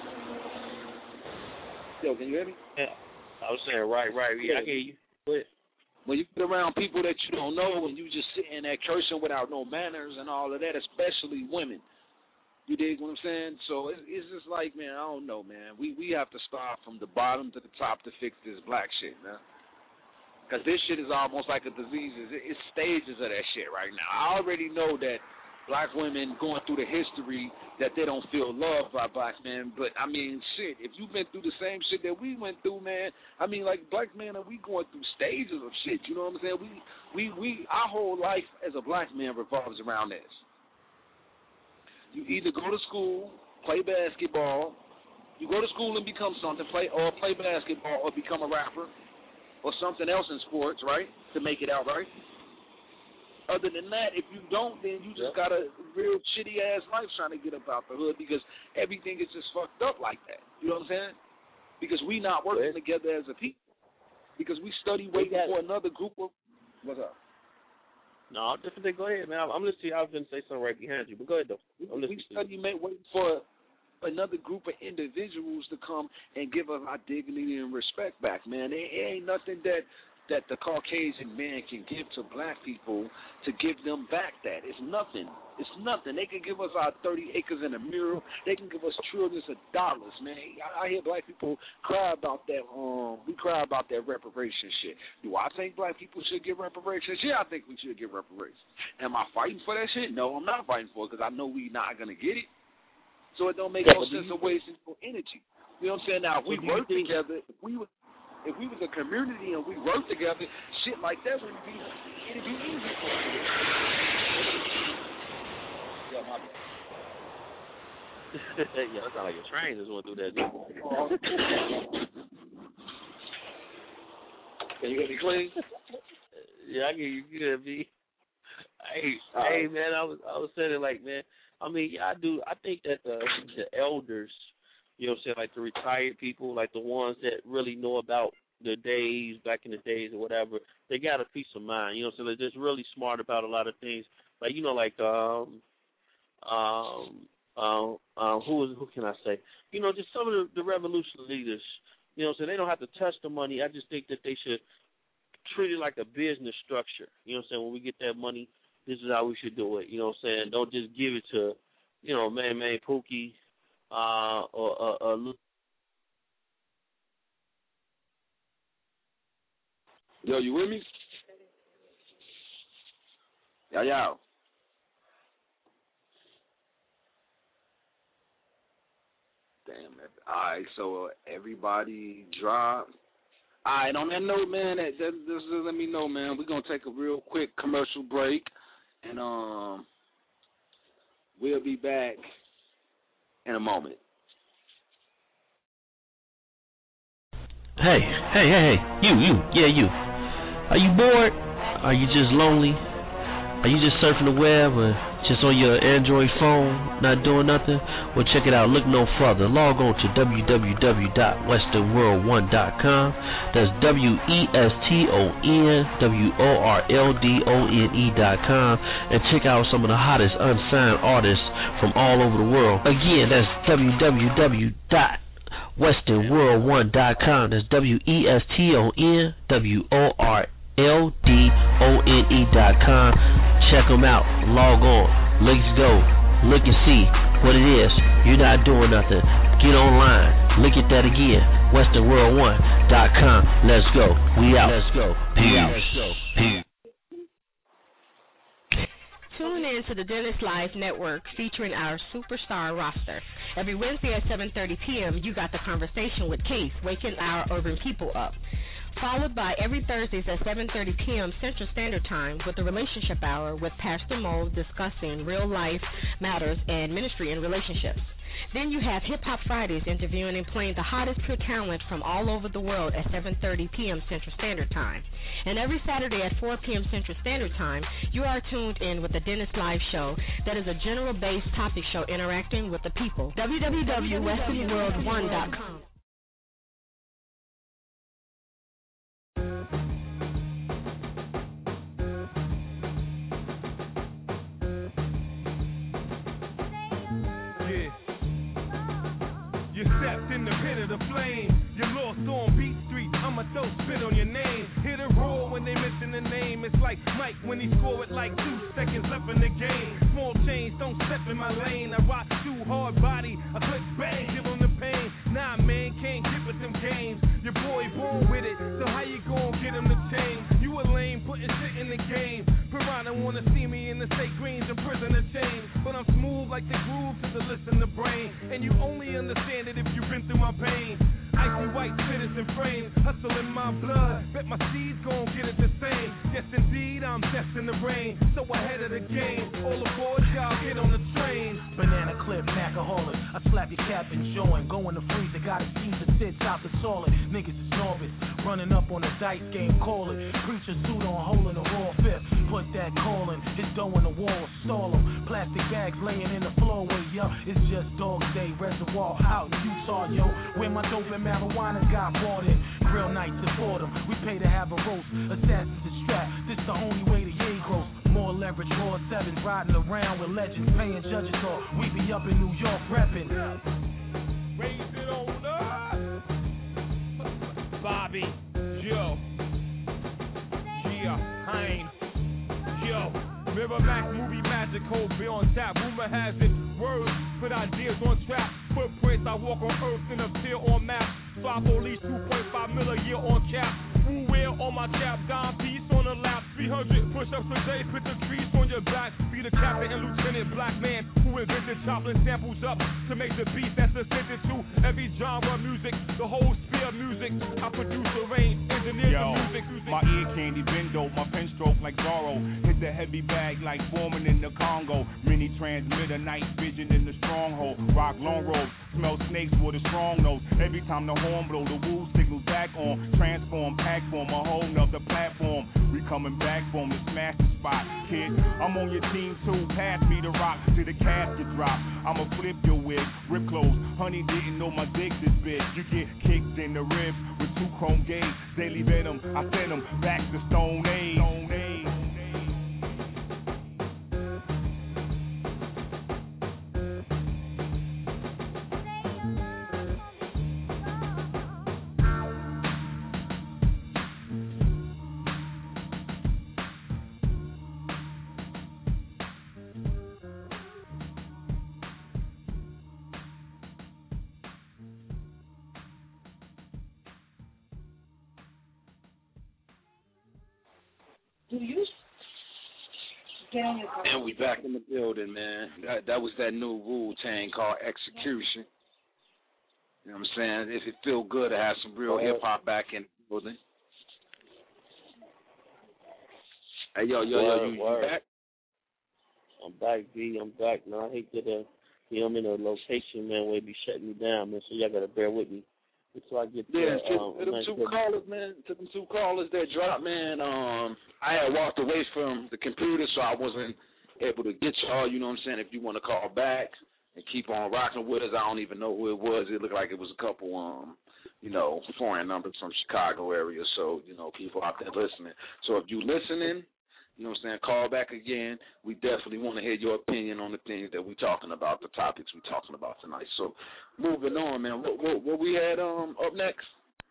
Speaker 3: Yo, can you hear me?
Speaker 10: Yeah. I was saying, right. Yeah, I hear you. But
Speaker 3: when you get around people that you don't know and you just sitting there cursing without no manners and all of that, especially women. You dig what I'm saying? So it's just like, man, I don't know, man. We have to start from the bottom to the top to fix this black shit, man. Because this shit is almost like a disease. It's stages of that shit right now. I already know that black women going through the history that they don't feel loved by black men. But, I mean, shit, if you've been through the same shit that we went through, man, I mean, like, black men, we going through stages of shit. You know what I'm saying? Our whole life as a black man revolves around this. You either go to school, play basketball, you go to school and become something, play basketball or become a rapper or something else in sports, right, to make it out, right? Other than that, if you don't, then you just got a real shitty-ass life trying to get up out the hood because everything is just fucked up like that. You know what I'm saying? Because we not working together as a people. Because we study waiting for another group of... What's up?
Speaker 10: No, definitely. Go ahead, man. I'm listening to you. I was going to say something right behind you, but go ahead, though.
Speaker 3: We study waiting for another group of individuals to come and give us our dignity and respect back, man. There ain't nothing that the Caucasian man can give to black people to give them back that. It's nothing. It's nothing. They can give us our 30 acres and a mural. They can give us trillions of dollars, man. I hear black people cry about that. We cry about that reparation shit. Do I think black people should get reparations? Yeah, I think we should get reparations. Am I fighting for that shit? No, I'm not fighting for it because I know we not going to get it. So it don't make no sense of wasting energy. You know what I'm saying? Now, if we work together, if we was a community and we work together, shit like that it'd be easy for us. Yeah, my bad.
Speaker 10: Yeah, that sounds like a train just went through that.
Speaker 3: Can you get me clean?
Speaker 10: Yeah, I can hear you good, B. Hey, man, I was saying it like, man, I mean, yeah, I do. I think that the elders, you know what I'm saying, like the retired people, like the ones that really know about the days, back in the days or whatever, they got a peace of mind, you know what I'm saying? They're just really smart about a lot of things. Like, you know, like, who can I say? You know, just some of the revolution leaders, you know what I'm saying? They don't have to touch the money. I just think that they should treat it like a business structure. You know what I'm saying? When we get that money, this is how we should do it. You know what I'm saying? Don't just give it to, you know, man, Pookie, or
Speaker 3: Yo, you with me? Yo. Damn it. All right, so everybody drop. All right, on that note, man, just let me know, man. We're going to take a real quick commercial break, and we'll be back in a moment.
Speaker 8: Hey, you. Are you bored? Are you just lonely? Are you just surfing the web or just on your Android phone, not doing nothing? Well, check it out. Look no further. Log on to www.westernworld1.com. That's WESTONWORLDONE.com. And check out some of the hottest unsigned artists from all over the world. Again, that's www.westernworld1.com. That's WESTONWORLDONE.com. Check them out. Log on. Let's go. Look and see what it is. You're not doing nothing. Get online. Look at that again. WesternWorld1.com. Let's go. We out. Let's go. Peace. Let's go. Peace.
Speaker 1: Tune in to the Dennis Live Network featuring our superstar roster. Every Wednesday at 7:30 p.m., you got the conversation with Case, waking our urban people up. Followed by every Thursdays at 7:30 p.m. Central Standard Time with the Relationship Hour with Pastor Mo discussing real life matters and ministry and relationships. Then you have Hip Hop Fridays interviewing and playing the hottest pure talent from all over the world at 7:30 p.m. Central Standard Time. And every Saturday at 4 p.m. Central Standard Time, you are tuned in with the Dennis Live Show that is a general-based topic show interacting with the people. www.westernworld1.com.
Speaker 5: Stepped in the pit of the flame. You're lost on Beat Street. I'ma throw spit on your name. Hit a roar when they mention the name. It's like Mike when he scored with like 2 seconds left in the game. Small change, don't step in my lane. I rock too hard body. I click bang, give him the pain. Nah, man, can't get with them games. Your boy born with it, so how you gon' get him to change? You a lame, putting shit in the game. Piranha wanna see me in the state greens and prison of chains. But I'm smooth like the groove to the listen to brain. And you only understand it if you've been through my pain. Icy white spitters and frames, hustle in my blood. Bet my seeds gon' get it the same. Yes, indeed, I'm destined to reign. So ahead of the game, all aboard, y'all get on the train.
Speaker 15: Banana clip, alcoholic. I slap your cap and join. Go in the freezer, gotta seize the tits out the solid. Niggas is nervous, running up on the dice game, call it. Preacher suit on, holding a raw fifth. Put that call in, his dough in the wall, stall him. Plastic bags laying in the floorway, yo. It's just dog day, reservoir out in Utah, yo. Where my dope and marijuana got bought in. Real nights in Fordham, we pay to have a roast. Assassins is strapped, this the only way to yay gross. More leverage, more sevens, riding around with legends, paying judges off. We be up in New York reppin'.
Speaker 5: Raise it on up. Bobby, Joe, Gia, Hines, Joe. Mirror Max, movie magic, whole bill on tap. Rumor has it, words, put ideas on trap. Footprints, I walk on earth and appear on maps. Fly police, 2.5 mil a year on cap. Who wear on my cap, dime piece on the lap. 300 push-ups a day, put the crease on your back. Be the captain and lieutenant, black man who invented chopping samples up to make the beat that's ascended to every genre of music, the whole sphere of music. I produce, arrange, engineer the music.
Speaker 16: My ear candy bendo, my pen stroke like Zorro. Hit the heavy bag like Foreman in the Congo. Mini transmitter, night vision in the stronghold. Rock long road, smell snakes with a strong nose. Every time the horn blow, the woo signals back on. Transform, pack form, a whole nother platform. We coming back from to smash the spot, kid. I'm on your team too. Pass me the rock till the casket drop. I'ma flip your wig, rip clothes. Honey didn't know my dick this big. You get kicked in the ribs with 2 chrome gauge. Daily venom, I send them back to Stone Age. Stone Age.
Speaker 3: And we back in the building, man. That was that new Wu-Tang called Execution. You know what I'm saying? If it feel good to have some real hip-hop back in the building. Hey, yo, you back?
Speaker 10: I'm back, B. I'm back, man. I hate that, I'm in a location, man, where they be shutting me down, man, so y'all got to bear with me. Until I get
Speaker 3: them two callers, man. Took them 2 callers that dropped, man. I had walked away from the computer, so I wasn't able to get y'all. You know what I'm saying? If you want to call back and keep on rocking with us, I don't even know who it was. It looked like it was a couple, foreign numbers from Chicago area. So, people out there listening. So if you listening, you know what I'm saying, call back again. We definitely want to hear your opinion on the things that we're talking about, the topics we're talking about tonight. So moving on, man. What we had up next?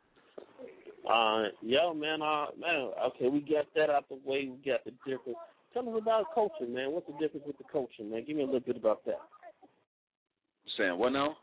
Speaker 10: Okay, we got that out the way. We got the difference. Tell us about culture, man. What's the difference with the culture, man? Give me a little bit about that.
Speaker 3: Saying what now?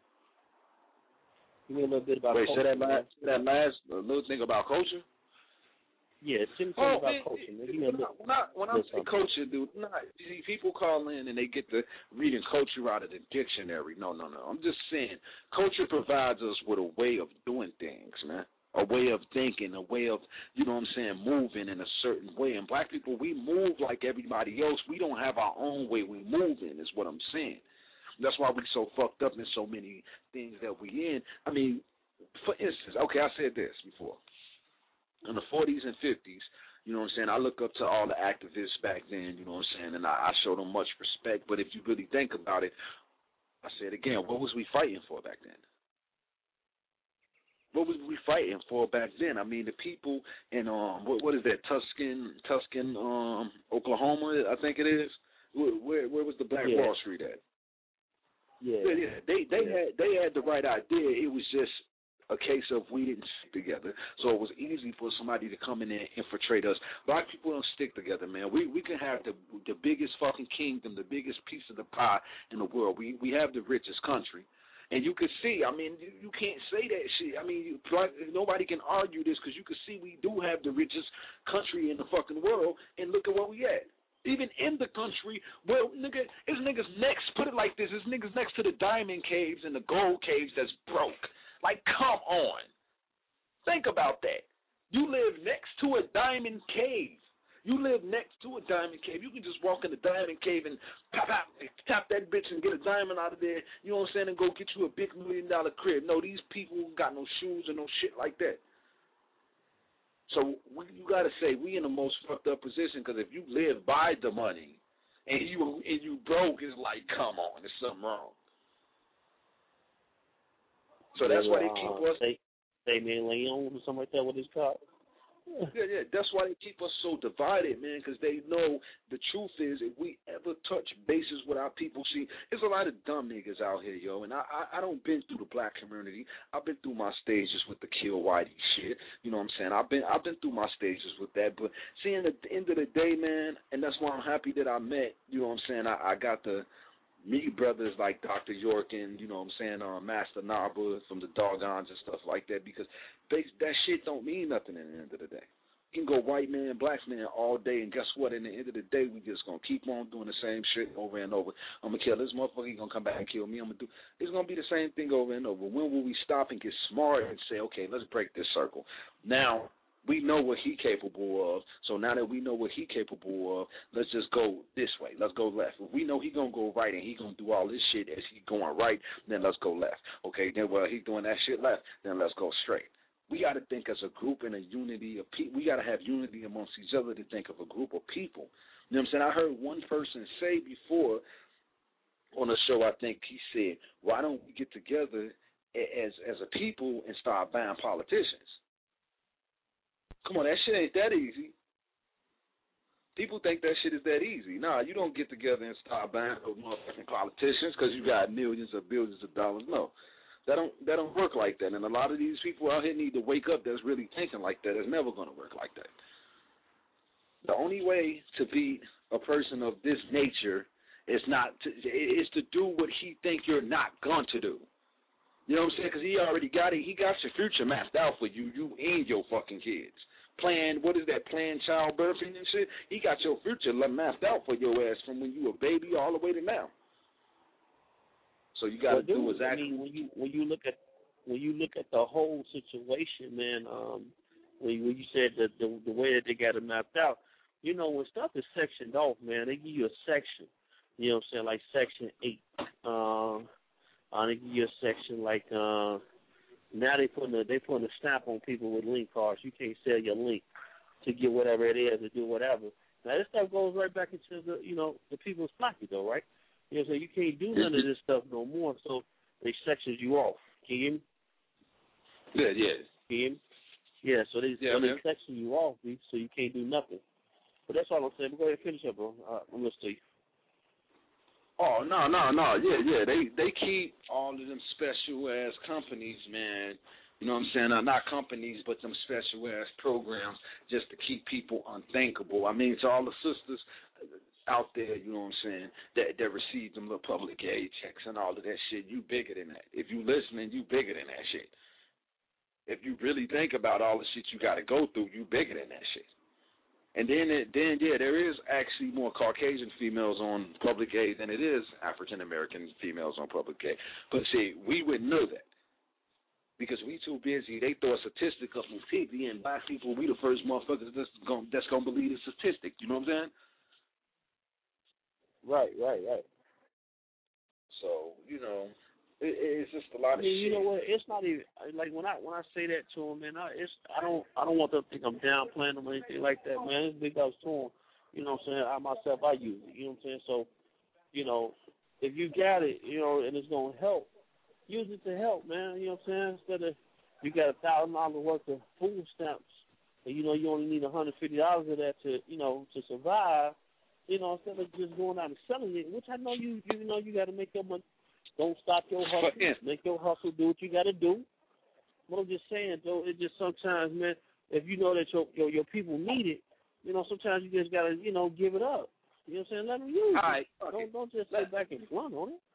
Speaker 10: Give me a little bit about
Speaker 3: culture.
Speaker 10: Wait,
Speaker 3: say that last little thing about culture?
Speaker 10: Yeah, Tim talking about culture.
Speaker 14: When I say culture, dude, you see, people call in and they get to reading culture out of the dictionary. No. I'm just saying, culture provides us with a way of doing things, man. A way of thinking, a way of, you know what I'm saying, moving in a certain way. And black people, we move like everybody else. We don't have our own way we move in, is what I'm saying. That's why we so fucked up in so many things that we in. I mean, for instance, okay, I said this before. In the 40s and 50s, you know what I'm saying, I look up to all the activists back then, you know what I'm saying, and I show them much respect. But if you really think about it, I say it again, what was we fighting for back then? What was we fighting for back then? I mean, the people in what is that, Tuscan, Oklahoma, I think it is. Where was the Black Wall Street at?
Speaker 10: Yeah.
Speaker 14: They had the right idea. It was just a case of we didn't stick together, so it was easy for somebody to come in there and infiltrate us. Black people don't stick together, man. We can have the biggest fucking kingdom, the biggest piece of the pie in the world. We have the richest country. And you can see, I mean, you can't say that shit. I mean, nobody can argue this because you can see we do have the richest country in the fucking world, and look at where we at. Even in the country, well, nigga, it's niggas next, put it like this, it's niggas next to the diamond caves and the gold caves that's broke. Like, come on. Think about that. You live next to a diamond cave. You live next to a diamond cave. You can just walk in the diamond cave and tap that bitch and get a diamond out of there, you know what I'm saying, and go get you a big $1 million crib. No, these people got no shoes and no shit like that. So you got to say we in the most fucked up position because if you live by the money and you broke, it's like, come on, there's something wrong. So that's why they keep us.
Speaker 10: Damien Leone or something like that with his cop.
Speaker 14: Yeah. That's why they keep us so divided, man, because they know the truth is if we ever touch bases with our people, see, there's a lot of dumb niggas out here, yo, and I don't been through the black community. I've been through my stages with the Kill Whitey shit, you know what I'm saying? I've been through my stages with that, but seeing at the end of the day, man, and that's why I'm happy that I met, you know what I'm saying, I got to meet brothers like Dr. York and, you know what I'm saying, Master Naba from the Doggons and stuff like that, because that shit don't mean nothing at the end of the day. You can go white man, black man all day, and guess what? In the end of the day, we just going to keep on doing the same shit over and over. I'm going to kill this motherfucker, he's going to come back and kill me. It's going to be the same thing over and over. When will we stop and get smart and say, okay, let's break this circle? Now, we know what he capable of, so now that we know what he capable of, let's just go this way. Let's go left. If we know he going to go right and he going to do all this shit as he going right, then let's go left. Okay, then, well, he's doing that shit left, then let's go straight. We got to think as a group and a unity of people. We got to have unity amongst each other to think of a group of people. You know what I'm saying? I heard one person say before on a show, I think he said, why don't we get together as a people and start buying politicians? Come on, that shit ain't that easy. People think that shit is that easy. Nah, you don't get together and start buying those motherfucking politicians because you got millions or billions of dollars. No, that don't work like that. And a lot of these people out here need to wake up that's really thinking like that. It's never going to work like that. The only way to beat a person of this nature is to do what he think you're not going to do. You know what I'm saying? Because he already got it. He got your future mapped out for you and your fucking kids. Planned childbirthing and shit. He got your future mapped out for your ass from when you a baby all the way to now. So you got to do exactly.
Speaker 10: I mean, when you look at the whole situation, man. When you said that the way that they got it mapped out, you know, when stuff is sectioned off, man, they give you a section. You know what I'm saying? Like Section 8. They give you a section like now they putting a stamp on people with link cards. You can't sell your link to get whatever it is to do whatever. Now this stuff goes right back into the people's pocket though, right? You know, so you can't do none of this stuff no more. So they sections you off. Can you hear me?
Speaker 14: Yeah.
Speaker 10: Can you hear me? Yeah. So they section you off, so you can't do nothing. But that's all I'm saying. Go ahead and finish up, bro. I'm listening to you.
Speaker 14: Oh, no. Yeah. They keep all of them special-ass companies, man. You know what I'm saying? Not companies, but them special-ass programs just to keep people unthinkable. I mean, to all the sisters out there, you know what I'm saying, that receive them little public aid checks and all of that shit, you bigger than that. If you listening, you bigger than that shit. if you really think about all the shit you got to go through, you bigger than that shit. And then there is actually more Caucasian females on public A than it is African American females on public A. But see, we wouldn't know that because we too busy. They throw a statistic up on TV, and black people, we the first motherfuckers that's gonna believe the statistic. You know what I'm saying?
Speaker 10: Right.
Speaker 14: So it's just a lot of shit.
Speaker 10: You know what? It's not even like when I say that to him, man. I don't want them to think I'm downplaying them or anything like that, man. It's big ups to him. You know what I'm saying? I use it. You know what I'm saying? So, if you got it, and it's gonna help, use it to help, man. You know what I'm saying? Instead of you got $1,000 worth of food stamps, and you only need $150 of that to survive. Instead of just going out and selling it, which I know you got to make your money. Don't stop your hustle. Make your hustle do what you got to do. What I'm just saying, though, it just sometimes, man, if you know that your people need it, sometimes you just got to, give it up. You know what I'm saying? Let them use it. Don't just sit back and blunt on it.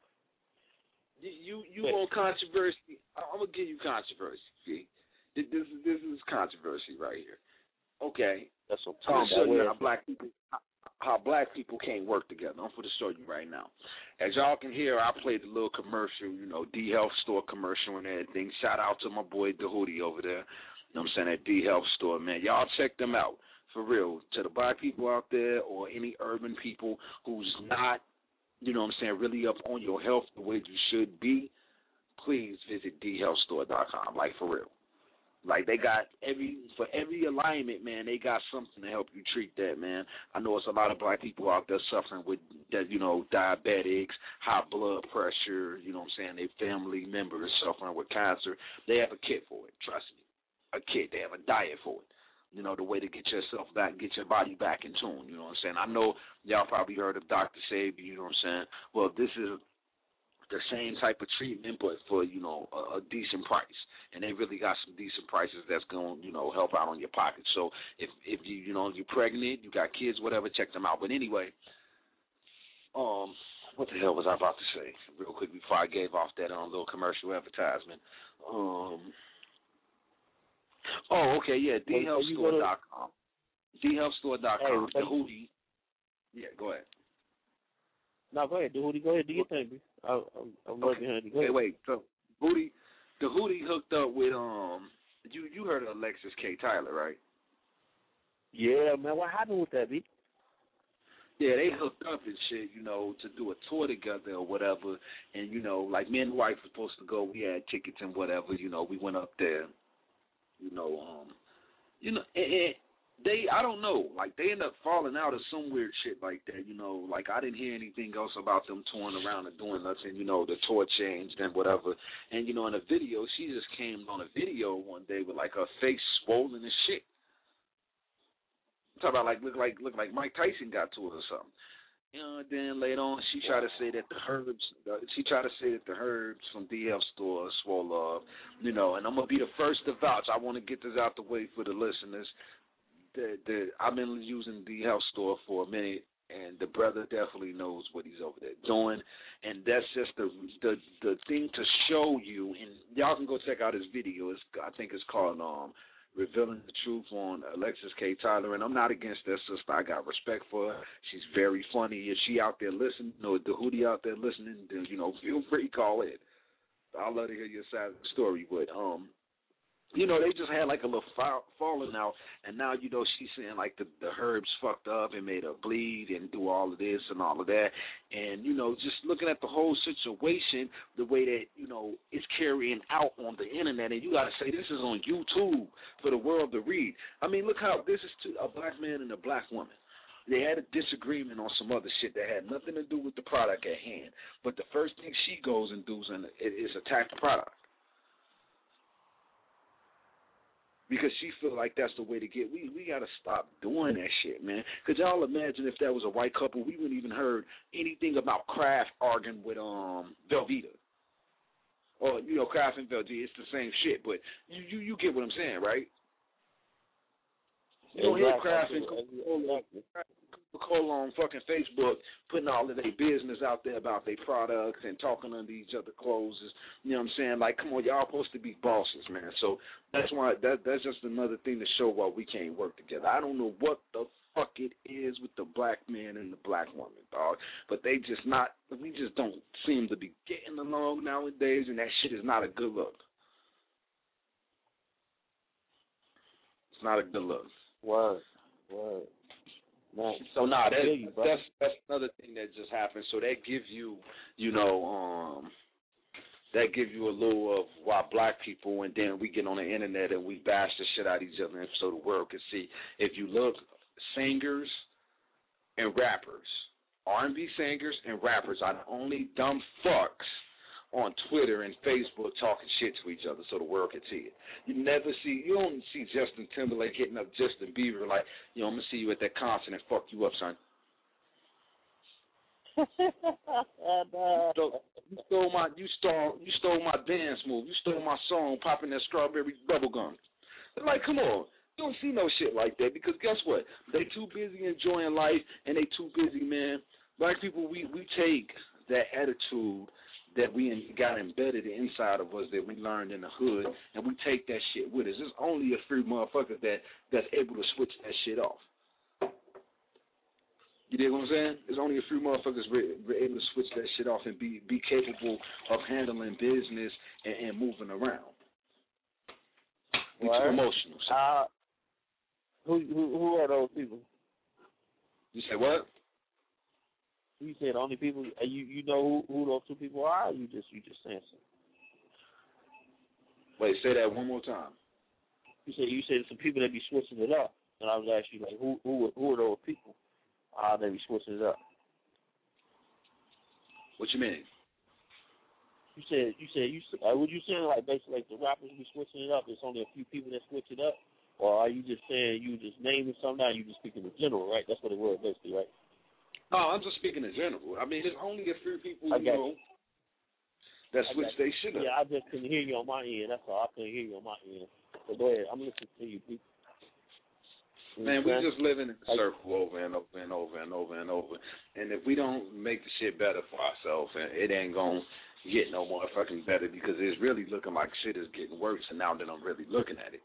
Speaker 14: You want controversy? I'm gonna give you controversy. See, this is controversy right here. Okay,
Speaker 10: that's what I'm talking about.
Speaker 14: How black people can't work together. I'm going to show you right now. As y'all can hear, I played the little commercial, D Health Store commercial and everything. Shout out to my boy Dahudi over there. You know what I'm saying? At D Health Store, man. Y'all check them out. For real. To the black people out there or any urban people who's not, really up on your health the way you should be, please visit dhealthstore.com. Like, for real. Like, they got for every alignment, man, they got something to help you treat that, man. I know it's a lot of black people out there suffering with that, diabetics, high blood pressure, their family members suffering with cancer. They have a kit for it, trust me. A kit. They have a diet for it. The way to get yourself back, get your body back in tune, you know what I'm saying? I know y'all probably heard of Dr. Sabi, you know what I'm saying? Well, this is the same type of treatment, but for, a decent price. And they really got some decent prices that's going to, help out on your pocket. So if you're pregnant, you got kids, whatever, check them out. But anyway, what the hell was I about to say real quick before I gave off that little commercial advertisement? dhealthstore.com. dhealthstore.com.
Speaker 10: Hey,
Speaker 14: Dahudi. Yeah, go ahead.
Speaker 10: No, go ahead, Dahudi. Go ahead, do your thing, I'm right behind you. Go ahead.
Speaker 14: Wait. So, Dahudi hooked up with you heard of Alexis K. Tyler, right?
Speaker 10: Yeah, man. What happened with that, B?
Speaker 14: Yeah, they hooked up and shit, to do a tour together or whatever. And like me and the wife were supposed to go. We had tickets and whatever. We went up there. I don't know, like they end up falling out of some weird shit like that, like I didn't hear anything else about them touring around and doing nothing, the tour changed and whatever. And, in a video, she just came on a video one day with like her face swollen and shit. Talk about look like Mike Tyson got to it or something. Then later on, she tried to say that the herbs from D Health Store swole up, and I'm gonna be the first to vouch. I want to get this out the way for the listeners. I've been using D Health Store for a minute, and the brother definitely knows what he's over there doing, and that's just the thing to show you. And y'all can go check out his video. I think it's called Revealing the Truth on Alexis K. Tyler, and I'm not against that sister. I got respect for her. She's very funny. If she out there listening, or Dahudi out there listening, then, feel free to call in. I'd love to hear your side of the story, but, they just had like a little falling out, and now, she's saying like the herbs fucked up and made her bleed and do all of this and all of that. And, just looking at the whole situation, the way that, it's carrying out on the internet, and you got to say this is on YouTube for the world to read. I mean, look how this is to a black man and a black woman. They had a disagreement on some other shit that had nothing to do with the product at hand. But the first thing she goes and does is attack the product. Because she feel like that's the way to get. We got to stop doing that shit, man. Could y'all imagine if that was a white couple, we wouldn't even heard anything about Kraft arguing with Velveeta. Or, Kraft and Velveeta, it's the same shit. But you get what I'm saying, right? You don't hear Kraft and call on fucking Facebook, putting all of their business out there about their products and talking under each other's clothes. You know what I'm saying? Like, come on, y'all supposed to be bosses, man. So that's why that's just another thing to show why we can't work together. I don't know what the fuck it is with the black man and the black woman, dog. But we just don't seem to be getting along nowadays, and that shit is not a good look. It's not a good look.
Speaker 10: Word. Man.
Speaker 14: So that's another thing that just happened. So that gives you, that gives you a little of why black people, and then we get on the internet and we bash the shit out of each other, and so the world can see. If you look, singers and rappers, R&B singers and rappers are the only dumb fucks on Twitter and Facebook talking shit to each other so the world can see it. You don't see Justin Timberlake hitting up Justin Bieber like, I'm going to see you at that concert and fuck you up, son. You stole my dance move. You stole my song, popping that strawberry bubblegum. Like, come on. You don't see no shit like that because guess what? They too busy enjoying life and they too busy, man. Black people, we take that attitude that we got embedded inside of us that we learned in the hood, and we take that shit with us. There's only a few motherfuckers that's able to switch that shit off. You dig what I'm saying? There's only a few motherfuckers we're able to switch that shit off and be capable of handling business and moving around. We too emotional.
Speaker 10: Who are those people?
Speaker 14: You say what?
Speaker 10: You said only people. You know who those two people are? Or you just saying something?
Speaker 14: Wait, say that one more time.
Speaker 10: You said some people that be switching it up, and I was asking you like who are those people? They be switching it up.
Speaker 14: What you mean?
Speaker 10: You said would you saying like basically like the rappers be switching it up? It's only a few people that switch it up, or are you just saying you just naming something? Now you just speaking in general, right? That's what it was basically, right?
Speaker 14: No, I'm just speaking in general. I mean, there's only a few people, that switch they shit up.
Speaker 10: Yeah, I just couldn't hear you on my end. That's all. I couldn't hear you on my end. So go ahead. I'm listening to you, people.
Speaker 14: Man, we just living in a circle over and over and over and over and over. And if we don't make the shit better for ourselves, it ain't going to get no more fucking better because it's really looking like shit is getting worse. And now that I'm really looking at it.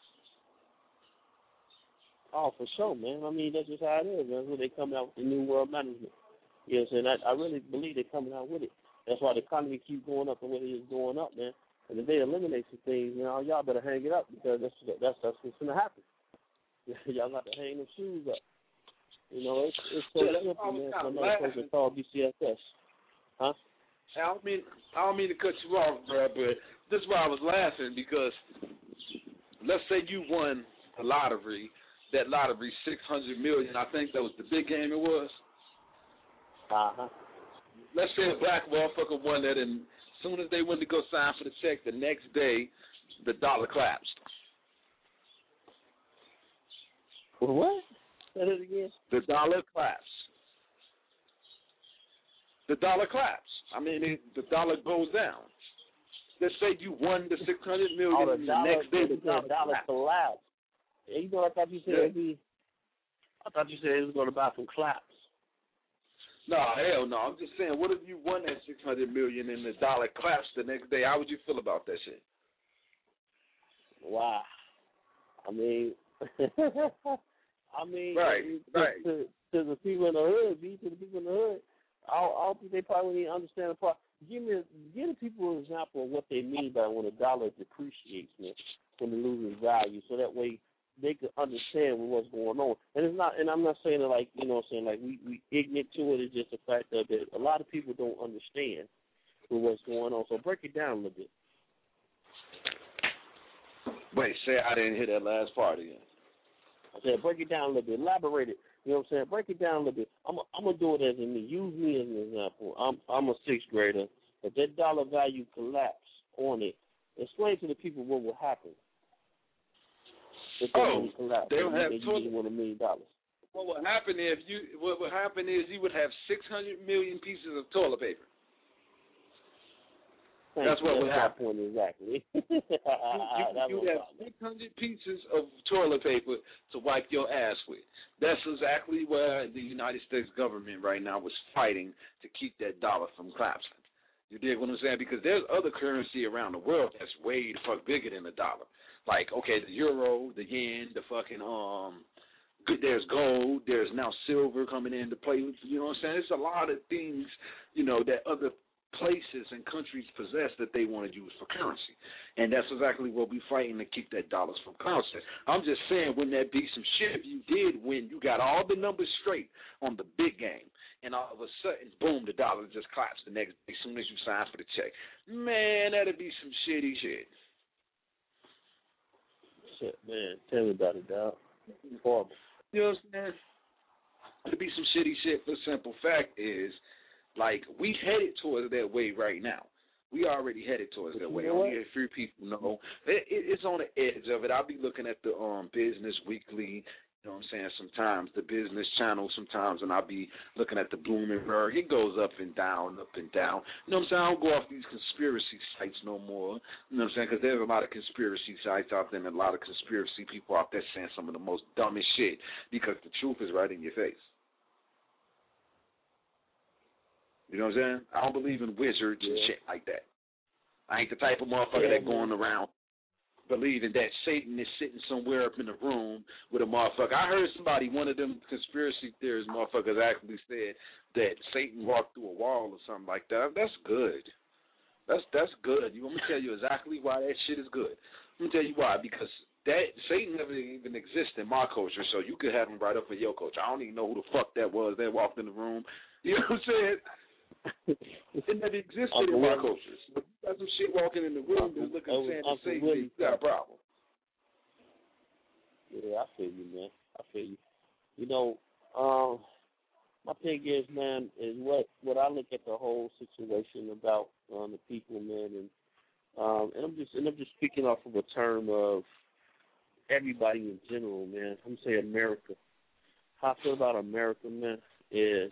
Speaker 10: Oh, for sure, man. I mean, that's just how it is. That's when they come out with the New World Management. You know what I'm saying? I really believe they're coming out with it. That's why the economy keeps going up the way it is going up, man. And if they eliminate some things, y'all better hang it up because that's what's going to happen. Y'all got to hang them shoes up. It's so simple, man. I'm not supposed to call BCSS. Huh?
Speaker 14: I don't mean to cut you off, bro, but this is why I was laughing because let's say you won the lottery. That lottery, $600 million. I think that was the big game. It was. Let's say a black motherfucker won that, and as soon as they went to go sign for the check, the next day, the dollar collapsed.
Speaker 10: What? Say it again.
Speaker 14: The dollar collapsed. The dollar collapsed. I mean, the dollar goes down. Let's say you won the $600 million, and the next day the dollar
Speaker 10: collapsed. I thought you said I thought you said it was going to buy some claps.
Speaker 14: No, hell no. I'm just saying, what if you won that $600 million and the dollar collapsed the next day? How would you feel about that shit?
Speaker 10: Wow. I mean,
Speaker 14: right.
Speaker 10: To the people in the hood, to the people in the hood, I don't think they probably need to understand the part. Give the people an example of what they mean by when a dollar depreciates, man, when it loses value, so that way they could understand what's going on. And it's not, and I'm not saying that like, like we ignorant to it. It's just the fact that a lot of people don't understand what's going on. So break it down a little bit.
Speaker 14: Wait, say I didn't hear that last part again.
Speaker 10: I said break it down a little bit, elaborate it. You know what I'm saying? Break it down a little bit. I'm gonna do it as in me. Use me as an example. I'm a sixth grader. If that dollar value collapse on it, explain to the people what will happen. If
Speaker 14: they don't have
Speaker 10: $1 million.
Speaker 14: What would happen is you would have 600 million pieces of toilet paper. That's what would happen.
Speaker 10: Point exactly.
Speaker 14: You have 600 pieces of toilet paper to wipe your ass with. That's exactly where the United States government right now was fighting to keep that dollar from collapsing. You dig what I'm saying? Because there's other currency around the world that's way the fuck bigger than the dollar. Like, okay, the euro, the yen, the fucking there's gold, there's now silver coming into play. You know what I'm saying? There's a lot of things, that other places and countries possess that they want to use for currency. And that's exactly what we're fighting to keep that dollars from collapsing. I'm just saying, wouldn't that be some shit if you did win? You got all the numbers straight on the big game, and all of a sudden, boom, the dollar just collapsed the next day as soon as you sign for the check. Man, that'd be some shitty shit.
Speaker 10: Shit, man. Tell me about it, dog. It's horrible.
Speaker 14: You know what I'm saying? It'd be some shitty shit. The simple fact is, like, we headed towards that way right now. We already headed towards that way. Only a few people know. It's on the edge of it. I'll be looking at the Business Weekly, you know what I'm saying, sometimes the Business Channel sometimes, and I'll be looking at the Bloomberg. It goes up and down, up and down. You know what I'm saying? I don't go off these conspiracy sites no more. You know what I'm saying? Because there's a lot of conspiracy sites out there and a lot of conspiracy people out there saying some of the most dumbest shit because the truth is right in your face. You know what I'm saying? I don't believe in wizards and shit like that. I ain't the type of motherfucker that going around believing that Satan is sitting somewhere up in the room with a motherfucker. I heard one of them conspiracy theorists motherfuckers actually said that Satan walked through a wall or something like that. That's good. That's good. You want me to tell you exactly why that shit is good? Let me tell you why. Because that Satan never even exists in my culture, so you could have him right up in your culture. I don't even know who the fuck that was that walked in the room. You know what I'm saying? It never existed in my cultures. But you got some shit walking in the room that's looking saying to say you got a problem.
Speaker 10: Yeah, I feel you, man. I feel you. You know, my thing is, man, is what I look at the whole situation about the people, man, and I'm just speaking off of a term of everybody in general, man. I'm gonna say America. How I feel about America, man, is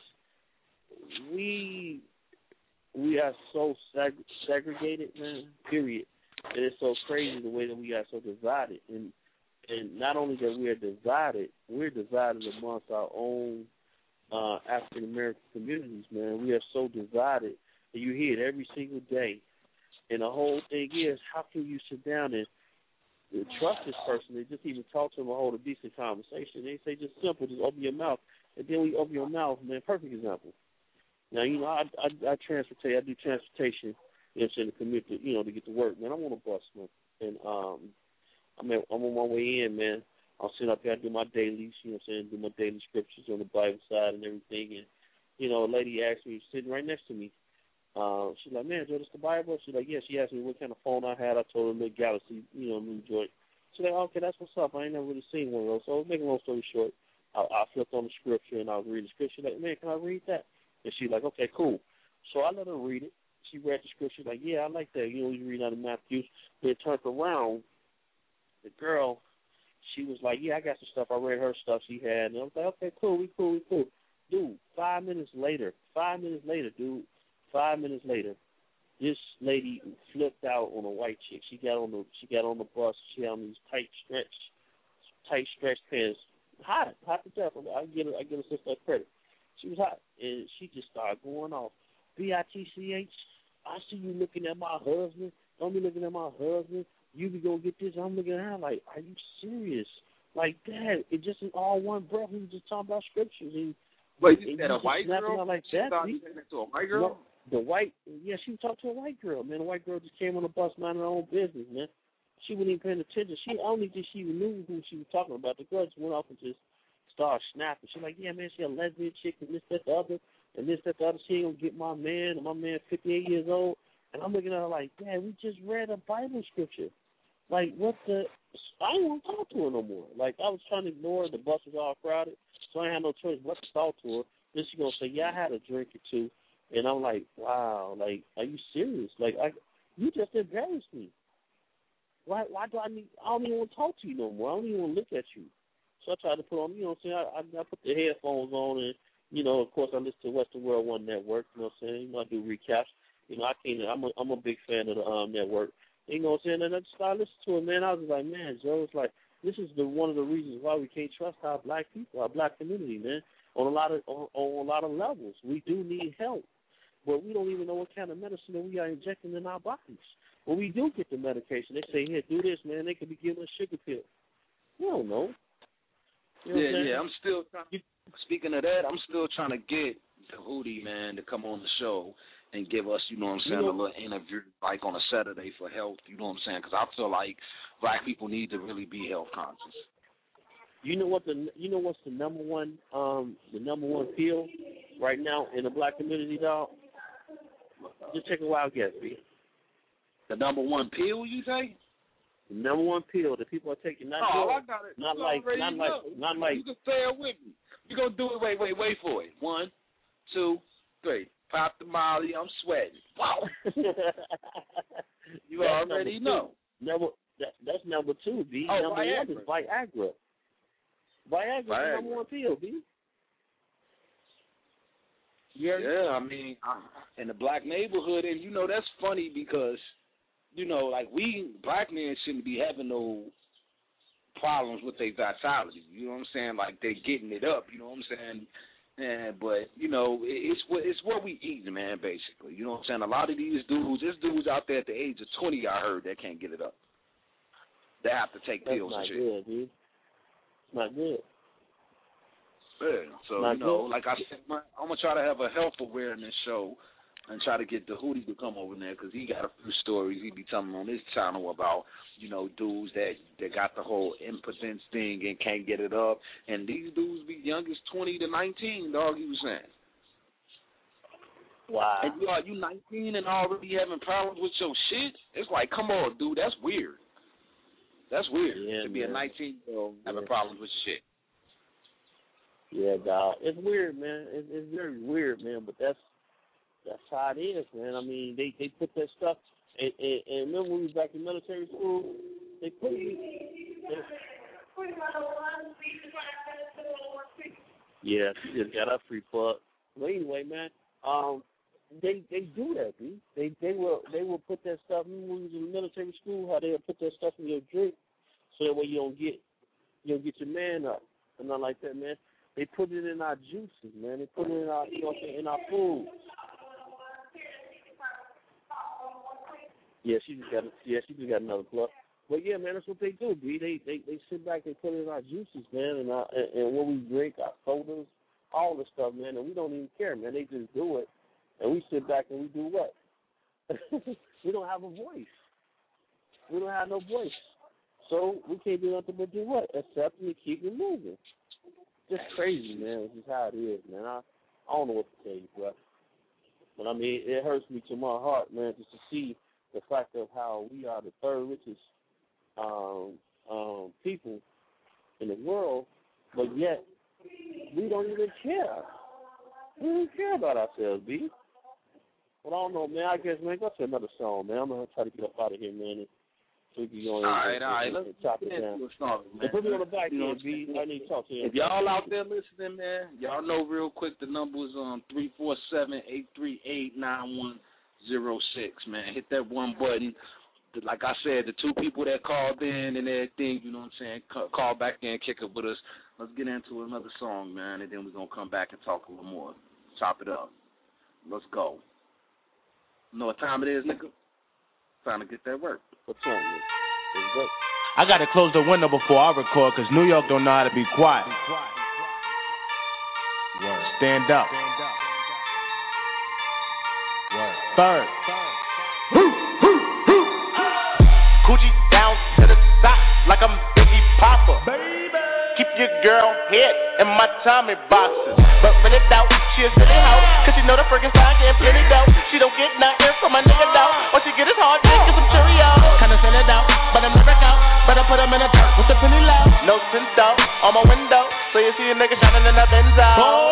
Speaker 10: we are so segregated, man, period. And it's so crazy the way that we are so divided. And not only that we're divided amongst our own African-American communities, man. We are so divided, and you hear it every single day. And the whole thing is, how can you sit down and trust this person and just even talk to them or hold a decent conversation? They say just simple, just open your mouth. And then when you open your mouth, man, perfect example. Now, you know, I do transportation, you know, to commute to, you know, to get to work, man. I'm on a bus, man. And I'm on my way in, man. I'll sit up here, I do my dailies, you know what I'm saying, do my daily scriptures on the Bible side and everything. And, you know, a lady asked me, sitting right next to me, she's like, man, Joe, this the Bible? She's like, yeah. She asked me what kind of phone I had. I told her, little Galaxy, you know, new joint. She's like, okay, that's what's up. I ain't never really seen one of those. So making a long story short, I flipped on the scripture and I was reading the scripture. She's like, man, can I read that? And she's like, okay, cool. So I let her read it. She read the scripture, like, yeah, I like that. You know, you read out of Matthew. Then it turned around. The girl, she was like, yeah, I got some stuff. I read her stuff she had. And I was like, okay, cool, we cool. Dude, 5 minutes later, this lady flipped out on a white chick. She got on the bus. She had on these tight stretch pants. Hot to death. I give her sister credit. She was hot, and she just started going off. BITCH, I see you looking at my husband. Don't be looking at my husband. You be gonna get this. I'm looking at her like, are you serious? Like that? It just in all one breath. We were just talking about scriptures. And,
Speaker 14: wait, you said a white girl?
Speaker 10: Like
Speaker 14: she
Speaker 10: that,
Speaker 14: thought you said to a white girl?
Speaker 10: No, the white, yeah, she talked to a white girl, man. The white girl just came on the bus minding her own business, man. She wasn't even paying attention. She only did she knew who she was talking about. The girl just went off and just started snapping. She's like, yeah, man, she a lesbian chick and this, that, the other, and this, that, the other. She ain't gonna get my man, and my man 58 years old. And I'm looking at her like, man, we just read a Bible scripture. Like, what the? I didn't want to talk to her no more. Like, I was trying to ignore her. The bus was all crowded, so I had no choice but to talk to her. Then she gonna say, yeah, I had a drink or two. And I'm like, wow, like, are you serious? Like, you just embarrassed me. Why do I don't even want to talk to you no more. I don't even want to look at you. So I tried to put on, you know what I'm saying, I put the headphones on and, you know, of course I listen to Western World One Network, you know what I'm saying, you know, I do recaps. You know, I'm a big fan of the network. You know what I'm saying? And I just started listening to it, man. I was like, man, Joe, it's like this is one of the reasons why we can't trust our black people, our black community, man. On a lot of levels, we do need help, but we don't even know what kind of medicine that we are injecting in our bodies. When we do get the medication, they say, here, do this, man. They could be giving us sugar pills. We don't know. You know
Speaker 14: Yeah. I'm still speaking of that. I'm still trying to get the Hootie, man, to come on the show and give us, you know what I'm saying, a little interview like on a Saturday for health. You know what I'm saying? Because I feel like black people need to really be health conscious.
Speaker 10: You know what's the number one pill right now in the black community, dog? Just take a wild guess, B.
Speaker 14: The number one pill, you say?
Speaker 10: The number one pill that people are taking.
Speaker 14: I got it.
Speaker 10: Not like.
Speaker 14: You can say it with me. You're gonna do it. Wait for it. 1, 2, 3. Pop the Molly. I'm sweating. Wow. You already know.
Speaker 10: That's number 2, B.
Speaker 14: Oh,
Speaker 10: number
Speaker 14: Viagra.
Speaker 10: 1 is Viagra. Viagra's the number one pill, B.
Speaker 14: Yeah, I mean, in the black neighborhood, and you know that's funny because, you know, like we black men shouldn't be having no problems with their vitality. You know what I'm saying? Like they're getting it up. You know what I'm saying? But you know, it's what we eat, man. Basically, you know what I'm saying? A lot of these dudes, there's dudes out there at the age of 20, I heard, that can't get it up. They have to take pills and shit.
Speaker 10: That's not good, dude. It's not good.
Speaker 14: Yeah, so,
Speaker 10: not
Speaker 14: you know,
Speaker 10: good.
Speaker 14: like I said, I'm going to try to have a health awareness show and try to get the Hootie to come over there because he got a few stories he be telling on his channel about, you know, dudes that got the whole impotence thing and can't get it up. And these dudes be young as 20 to 19, dog, he was saying.
Speaker 10: Wow.
Speaker 14: And you 19 and already having problems with your shit? It's like, come on, dude, that's weird. That's weird to be a 19-year-old having problems with shit.
Speaker 10: Yeah, dog. It's weird, man. It's very weird, man. But that's how it is, man. I mean, they put that stuff. And remember when we was back in military school, they put you. Yeah, she just got her free plug. But anyway, man, they do that, dude. They will put that stuff. Remember when we was in military school, how they would put that stuff in your drink, so that way you don't get your man up and nothing like that, man. They put it in our juices, man. They put it in our, you know what I'm saying, in our food. Yeah, she just got another plug. But yeah, man, that's what they do, B. They sit back and put it in our juices, man, and what we drink, our sodas, all this stuff, man, and we don't even care, man. They just do it, and we sit back and we do what? We don't have a voice. We don't have no voice. So we can't do nothing but do what? Accept and keep it moving. Just crazy, man. It's just how it is, man. I don't know what to tell you, bro. But I mean, it hurts me to my heart, man, just to see the fact of how we are the third richest people in the world, but yet we don't even care. We don't care about ourselves, B. But I don't know, man. I guess, man, go to another song, man. I'm gonna try to get up out of here, man. So we can go
Speaker 14: all right. Let's
Speaker 10: chop
Speaker 14: get
Speaker 10: it down.
Speaker 14: into a song, man.
Speaker 10: Put me on the back end, B. I need to talk to you.
Speaker 14: If y'all out there listening, man, y'all know real quick the number is 347-838-9106, man. Hit that one button. Like I said, the two people that called in and everything, you know what I'm saying, call back in, kick it with us. Let's get into another song, man, and then we're going to come back and talk a little more. Chop it up. Let's go. You know what time it is, nigga? Time to get that work.
Speaker 10: What time is it?
Speaker 17: I got to close the window before I record because New York don't know how to be quiet. Word. Stand up. Word. Third.
Speaker 18: Coochie down to the top like I'm Biggie Popper. Baby. Keep your girl head in my Tommy boxes. But when it out, she a silly hoe. Cause she know the friggin' side getting plenty dough. She don't get nothing from my nigga though. All she get is hard dick and some Cheerios. Kinda send it out, but I'm never out. Better put him in a dirt with the penny low. No tint though, on my window. So you see a nigga shining in a Benzo.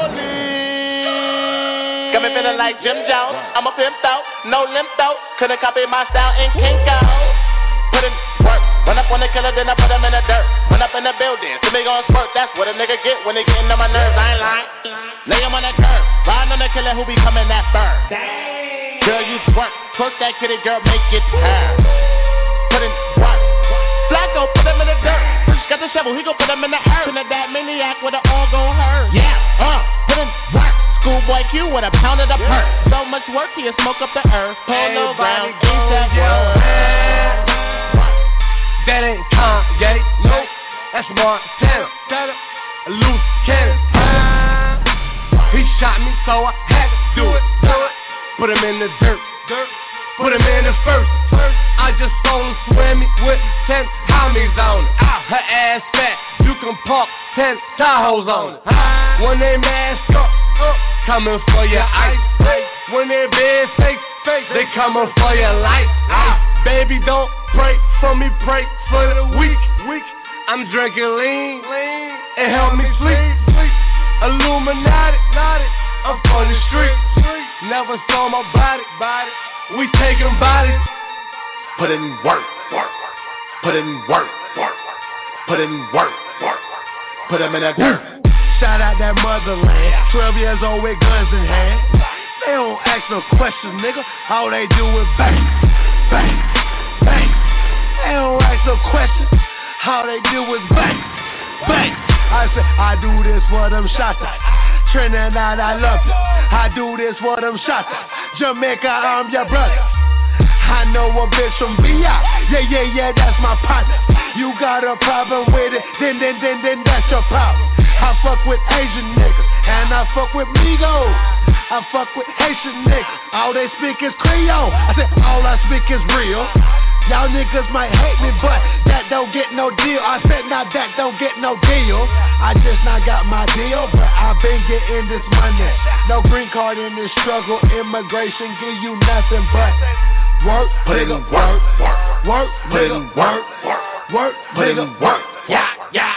Speaker 18: Got me feeling like Jim Jones. I'm a pimp out, no limp out. Couldn't copy my style in Kinko. Put in work. Run up on the killer, then I put him in the dirt. Run up in the building, so me gon' squirt. That's what a nigga get when they gettin' on my nerves. I ain't lying. Lay him on that curb. Riding on the killer who be coming that bird. Girl, you twerk. twerk that kitty girl, make it turn. Put in work. Flacco, put him in the dirt. Got the shovel, he gon' put him in the earth. That maniac with it all gon' hurt. Yeah, put in work. Schoolboy Q with a pound of the perk. So much work, he'll smoke up the earth. Polo ground, keep that work.
Speaker 19: That ain't Kanye, no, that's Montana. A loose cannon. He shot me, so I had to do it. Put him in the dirt. Put him in the first. I just saw him swimming with 10 homies on it. Her ass fat, you can park 10 Tahoes on it. When they mask up, coming for your ice. When they bed fake, they coming for your life. Baby, don't pray for me, pray for the weak. I'm drinking lean, it help me sleep. Illuminati, I'm from the street. Never saw my body. We taking bodies.
Speaker 18: Put in work. Put in work. Put in work. Put him in that dirt.
Speaker 19: Shout out that motherland. 12 years old with guns in hand. They don't ask no questions, nigga. All they do is bang, bang, bang. They don't ask no questions. All they do is bang, bang. I said, I do this for them shots. Trinidad, I love you. I do this for them shots. Jamaica, I'm your brother. I know a bitch from VI. Yeah, that's my partner. You got a problem with it, then that's your problem. I fuck with Asian niggas, and I fuck with Migos. I fuck with Haitian niggas. All they speak is Creole. I said, all I speak is real. Y'all niggas might hate me, but that don't get no deal. I said, now that don't get no deal. I just not got my deal, but I've been getting this money. No green card in this struggle. Immigration give you nothing but work,
Speaker 18: put in work,
Speaker 19: work,
Speaker 18: put in work, put in work. Yeah.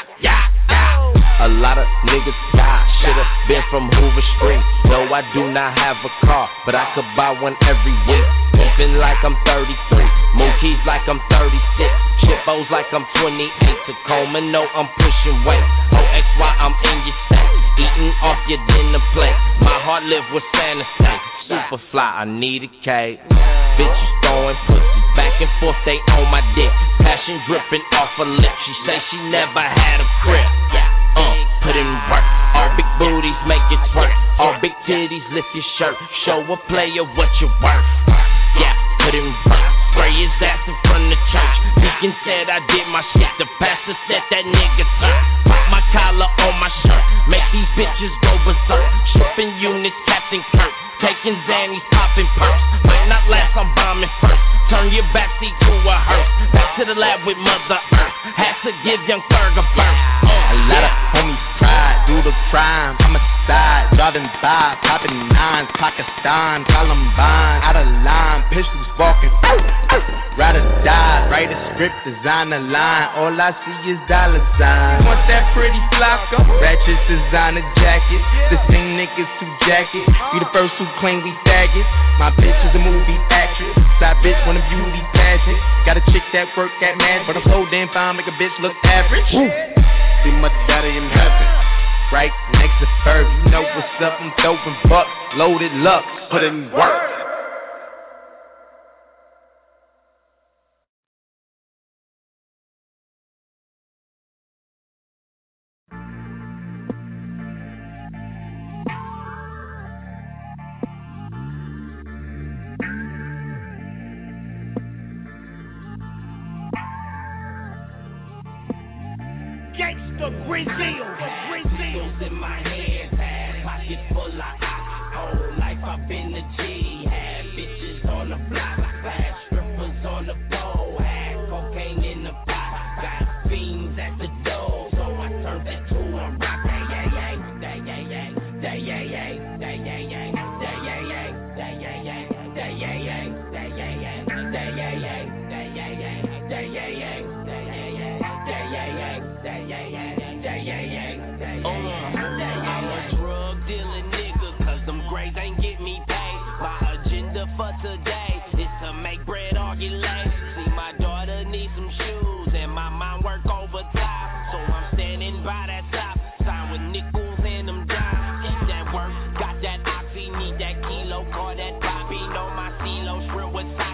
Speaker 8: A lot of niggas die. Should've been from Hoover Street. No, I do not have a car, but I could buy one every week. Moving like I'm 33. Mookie's like I'm 36. Chippos like I'm 28. Tacoma, no, I'm pushing weight. OXY, I'm in your state. Eating off your dinner plate. My heart live with fantasy. Super fly, I need a cake. Bitches throwing pussy back and forth, they on my dick. Passion dripping off her lip. She say she never had a crib. Put in work. All big booties make it twerk. All big titties lift your shirt. Show a player what you're worth. Yeah, put in work. Spray his ass in front of church. Deacon said I did my shit. The pastor said that nigga turn. Put my collar on my shirt. Make these bitches go berserk. Shipping units, Captain Kirk. Taking Zannies, popping perks. Might not last, I'm bombing first. Turn your backseat to a hearse. Back to the lab with Mother Earth. Had to give young Ferg a birth.
Speaker 20: A lot of homies tried, do the crime. Homicide, driving by, popping nines. Pakistan, Columbine, out of line. Pistols walking, ride or die. Write a script, design a line. All I see is dollar signs. Want that pretty flocka? Ratchet designer jacket. The same niggas too jacket. We the first who claim we faggots. My bitch is a movie actress. Side bitch want a beauty pageant. Got a chick that work at Mad, but I'm so damn fine, make a bitch look average. See my daddy in heaven, right next to Ferg. You know what's up, I'm throwing bucks, loaded luck, put in work.
Speaker 2: Gangsta Brazil. In my hands, had pockets full of ops. Whole life I've been a G. Had bitches on the block, had strippers on the pole, had cocaine in the pot, got fiends at the door. So I turned it to a rock. I'm a drug dealing nigga, cause them grades ain't get me paid. My agenda for today is to make bread all get laid. See, my daughter needs some shoes, and my mom work overtime. So I'm standing by that top, sign with nickels and them dimes. Keep that work, got that oxy, need that kilo, call that poppy. Know my CeeLo, shrill with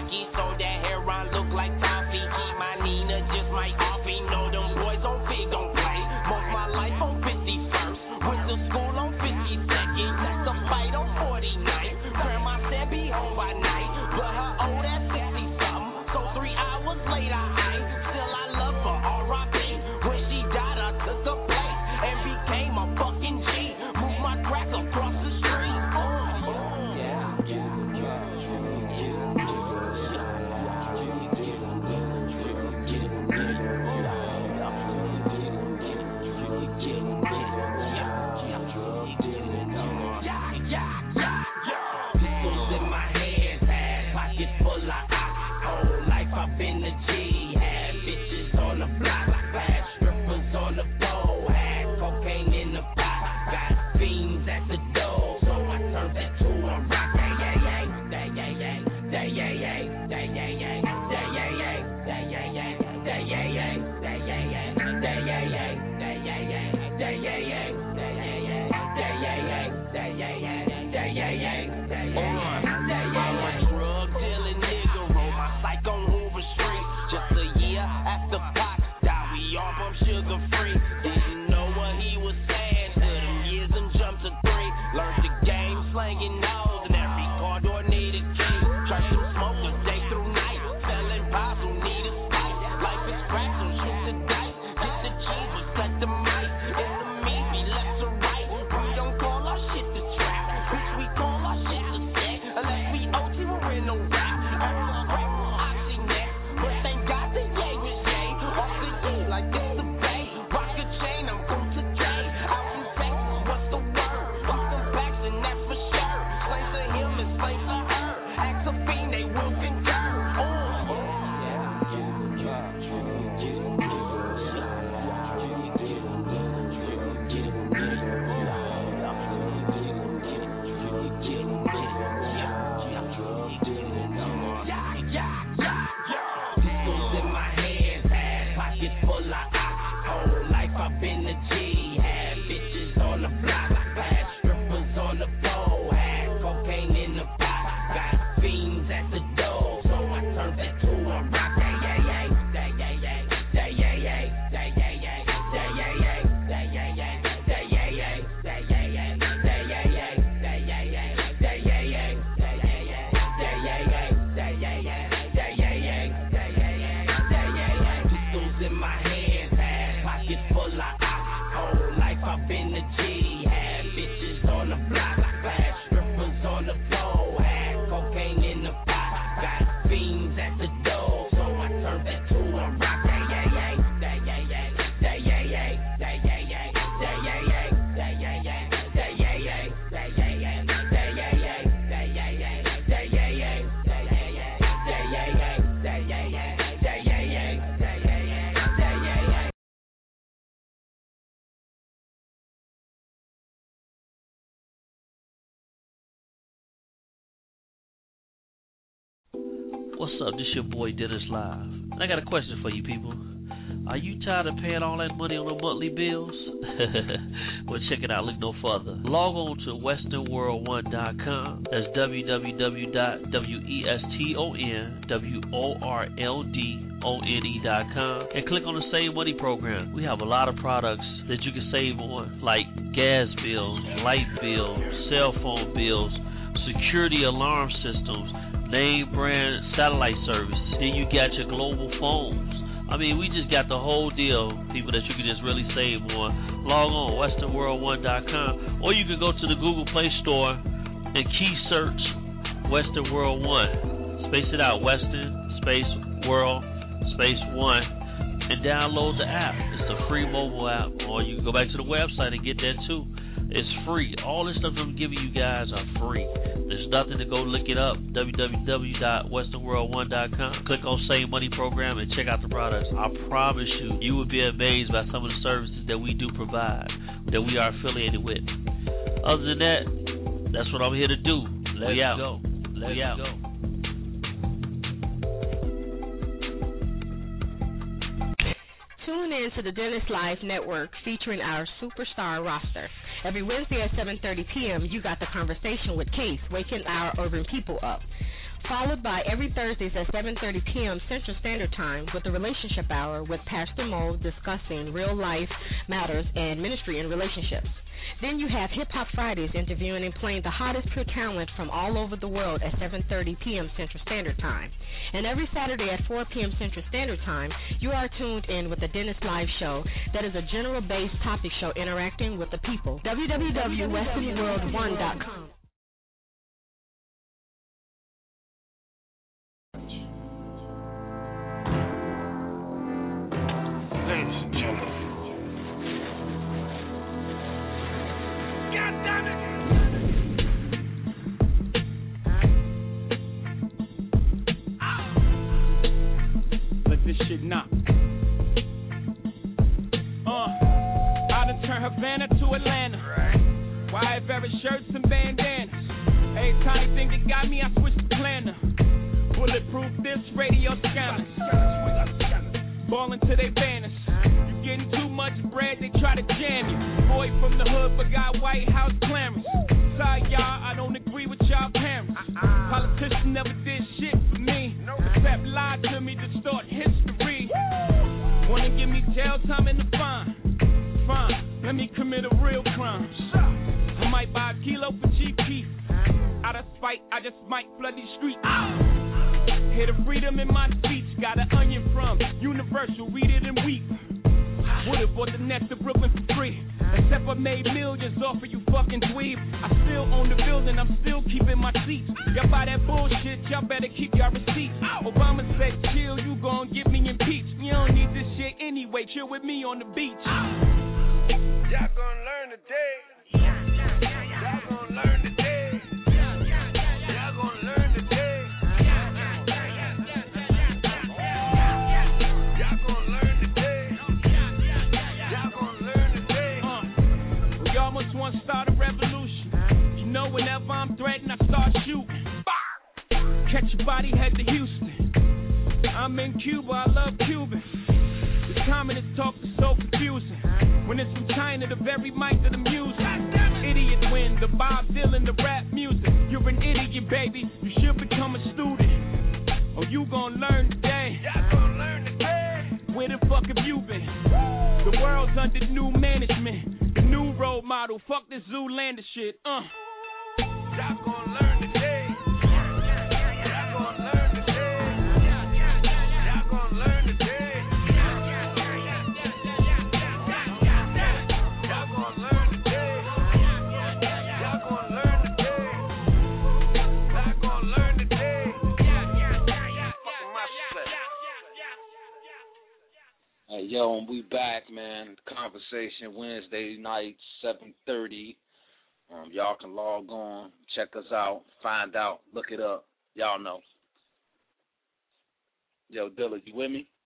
Speaker 11: I'm a drug dealing nigga, roll my psych on Hoover Street. Just a year after Pac died, we all bump sugar free. Didn't know what he was saying, to them years and jumped to 3. Learned the game, slanging nose, and every car door needed key. Try some smokers day through night, selling pies who need a spike. Life is crack, so shoot the dice. Get the cheese, but set the mic. Enemies be left to right. We don't call our shit the trap, bitch, we call our shit the set. Unless we OT, we're in no rap. But thank God the yay was yay. Off the E like this the bay. Rock a chain, I'm from today. Out in Texas, what's the word? I'm some backs and that's for sure. Slaves to him and slaves to her. Ask a fiend, they will concur. I've been a G, had bitches on the block, had strippers on the pole, had cocaine in the pot, got fiends at the door, so I turned it to a rock. Pistols in my hands, had pockets full of whole life I've been a G, had bitches on the block, had strippers on the pole, had cocaine in the pot, got fiends at the door, so I turned that to a rock.
Speaker 8: What's up? This your boy Dennis Live. And I got a question for you people. Are you tired of paying all that money on the monthly bills? Well, check it out. Look no further. Log on to westernworld1.com. That's www.westernworldone.com and click on the Save Money program. We have a lot of products that you can save on, like gas bills, light bills, cell phone bills, security alarm systems, name brand satellite service. Then you got your global phones. I mean, we just got the whole deal, people, that you can just really save on. Log on, westernworld1.com, or you can go to the Google Play Store and key search Western World 1. Space it out, Western, space, World, space 1, and download the app. It's a free mobile app, or you can go back to the website and get that too. It's free. All this stuff I'm giving you guys are free. There's nothing to go look it up. www.westernworld1.com. Click on Save Money Program and check out the products. I promise you, you will be amazed by some of the services that we do provide, that we are affiliated with. Other than that, that's what I'm here to do. Let's go. Let's go.
Speaker 1: Tune in to the Dennis Live Network featuring our superstar roster. Every Wednesday at 7:30 p.m., you got the conversation with Case, waking our urban people up. Followed by every Thursdays at 7:30 p.m. Central Standard Time with the Relationship Hour with Pastor Mo discussing real life matters and ministry and relationships. Then you have Hip Hop Fridays interviewing and playing the hottest pure talent from all over the world at 7:30 p.m. Central Standard Time. And every Saturday at 4 p.m. Central Standard Time, you are tuned in with the Dennis Live Show that is a general-based topic show interacting with the people. www.westernworld1.com.
Speaker 5: Ladies and gentlemen. God damn it!
Speaker 16: Let this shit knock. I done turned Havana to Atlanta. Wide varied shirts and bandanas. Every tiny thing that got me, I switched the planner. Bulletproof this radio scanner. Ballin' till they vanish. You getting too much bread, they try to jam you. Boy from the hood, but got White House clearance. Sorry, y'all, I don't agree
Speaker 7: our parents. Politicians never did shit for me, except lie to me to start history. Wanna give me jail time in the fine? Fine, let me commit a real crime. I might buy a kilo for cheap beef. Out of spite, I just might flood these streets. Hear the freedom in my speech. Got an onion from Universal, read it and weep. Would've bought the next to Brooklyn for free, except I made millions off of you fucking dweeb. I still own the building, I'm still keeping my seats. Y'all buy that bullshit, y'all better keep y'all receipts. Obama said chill, you gon' get me impeached. You don't need this shit anyway, chill with me on the beach.
Speaker 5: Y'all gon' learn today. Y'all gon' learn today. Y'all gon' learn today. Y'all gon' learn today. Y'all gon' learn today.
Speaker 7: We almost want to start a revolution. You know whenever I'm threatened, I start shooting. Catch your body, head to Houston. I'm in Cuba, I love Cubans. The communist talk is so confusing. When it's from China, the very mic of the music. Idiot win, the Bob Dylan, the rap music. You're an idiot, baby. You should become a student. Oh, you gon' learn today.
Speaker 5: Y'all gon' learn today.
Speaker 7: Where the fuck have you been? The world's under new management. The new role model. Fuck this Zoolander shit.
Speaker 5: Y'all gon' learn today. Y'all gon' learn today. Y'all gon' learn today.
Speaker 14: Hey, yo, and we back, man. Conversation Wednesday night, 7:30. Y'all can log on, check us out, find out, look it up. Y'all know. Yo, Dilla, you with me?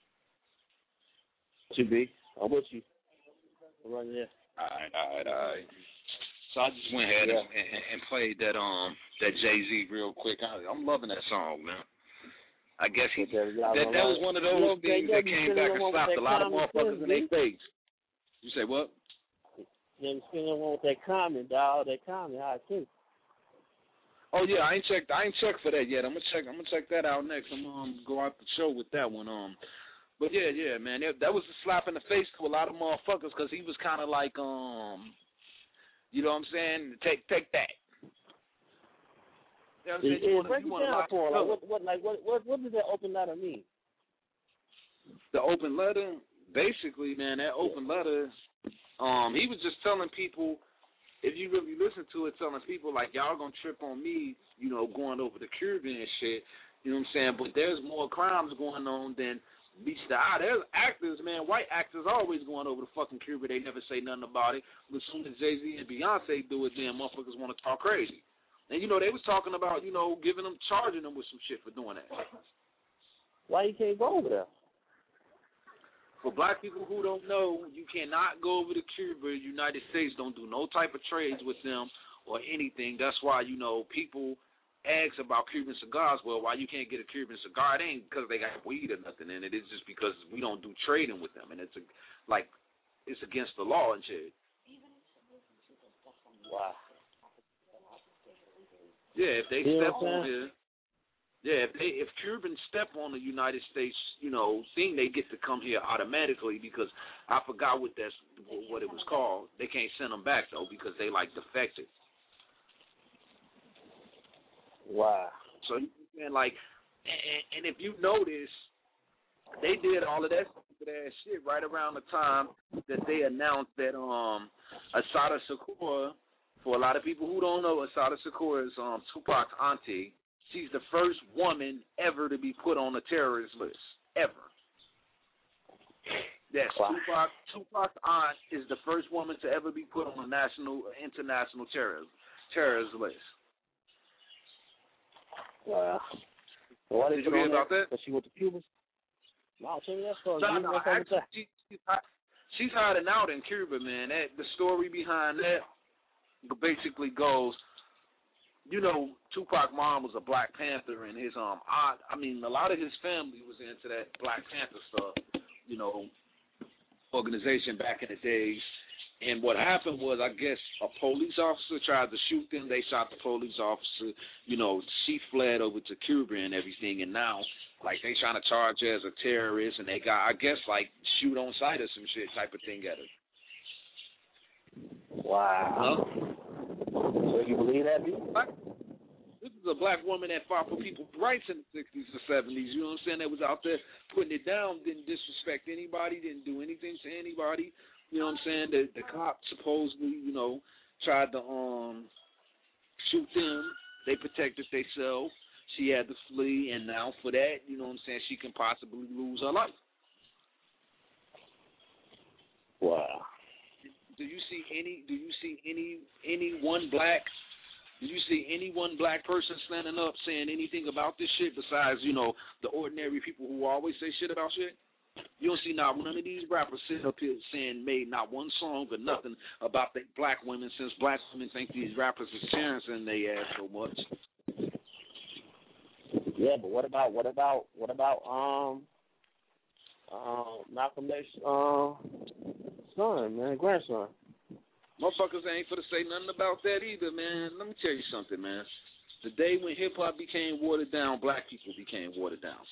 Speaker 10: You be? I'm with you. I'm right there.
Speaker 14: All right. So I just went ahead and played that Jay-Z real quick. I'm loving that song, man. I guess that was one of those things that came back and slapped a lot of motherfuckers in their face. You say what?
Speaker 10: Yeah, I'm still on with that comment, dog. That comment, how it too.
Speaker 14: Oh yeah, I ain't checked for that yet. I'm gonna check that out next. I'm gonna go out the show with that one. But yeah, man, that was a slap in the face to a lot of motherfuckers because he was kind of like, you know what I'm saying? Take that. You know what I'm saying?
Speaker 10: Break it down for what does that open letter mean?
Speaker 14: The open letter, basically, man, that open letter, he was just telling people, if you really listen to it, telling people like, y'all gonna trip on me, you know, going over the Cuban and shit, you know what I'm saying? But there's more crimes going on than meets the eye. There's actors, man, white actors always going over the fucking Cuba. They never say nothing about it. But as soon as Jay-Z and Beyonce do it, then motherfuckers want to talk crazy. And, you know, they was talking about, you know, charging them with some shit for doing that.
Speaker 10: Why you can't go over there?
Speaker 14: For black people who don't know, you cannot go over to Cuba. United States don't do no type of trades with them or anything. That's why, you know, people ask about Cuban cigars. Well, why you can't get a Cuban cigar? It ain't because they got weed or nothing in it. It's just because we don't do trading with them. And it's against the law and shit.
Speaker 10: Wow.
Speaker 14: Yeah, if they step on it, if Cubans step on the United States, you know, thing, they get to come here automatically because I forgot what it was called. They can't send them back though because they defected.
Speaker 10: Wow.
Speaker 14: So and and if you notice, they did all of that stupid ass shit right around the time that they announced that Assata Shakur. For a lot of people who don't know, Assata Shakur is Tupac's auntie. She's the first woman ever to be put on a terrorist list, ever. Yes, wow. Tupac's aunt is the first woman to ever be put on a international terrorist list.
Speaker 10: Wow. Why
Speaker 14: did you hear about that?
Speaker 10: Because she went to Cuba? No, tell me that story.
Speaker 14: No, actually, she's hiding out in Cuba, man. The story behind that basically goes, you know, Tupac's mom was a Black Panther, and his aunt, a lot of his family was into that Black Panther stuff, you know, organization back in the days. And what happened was, I guess, a police officer tried to shoot them. They shot the police officer. You know, she fled over to Cuba and everything. And now, like, they trying to charge her as a terrorist. And they got, I guess, like, shoot on sight or some shit type of thing at her.
Speaker 10: Wow. So you believe that, B?
Speaker 14: This is a black woman that fought for people's rights in the 60s or 70s. You know what I'm saying? That was out there putting it down, didn't disrespect anybody, didn't do anything to anybody. You know what I'm saying? The cops supposedly, you know, tried to shoot them. They protected themselves. She had to flee, and now for that, you know what I'm saying, she can possibly lose her life.
Speaker 10: Wow.
Speaker 14: Do you see any one black person standing up saying anything about this shit besides, you know, the ordinary people who always say shit about shit? You don't see not one of these rappers sitting up here saying, made not one song or nothing about the black women, since black women think these rappers is chancing their ass so much.
Speaker 10: Yeah, but what about Malcolm X's son, man, grandson?
Speaker 14: Motherfuckers ain't for to say nothing about that either, man. Let me tell you something, man. The day when hip-hop became watered down, black people became watered down.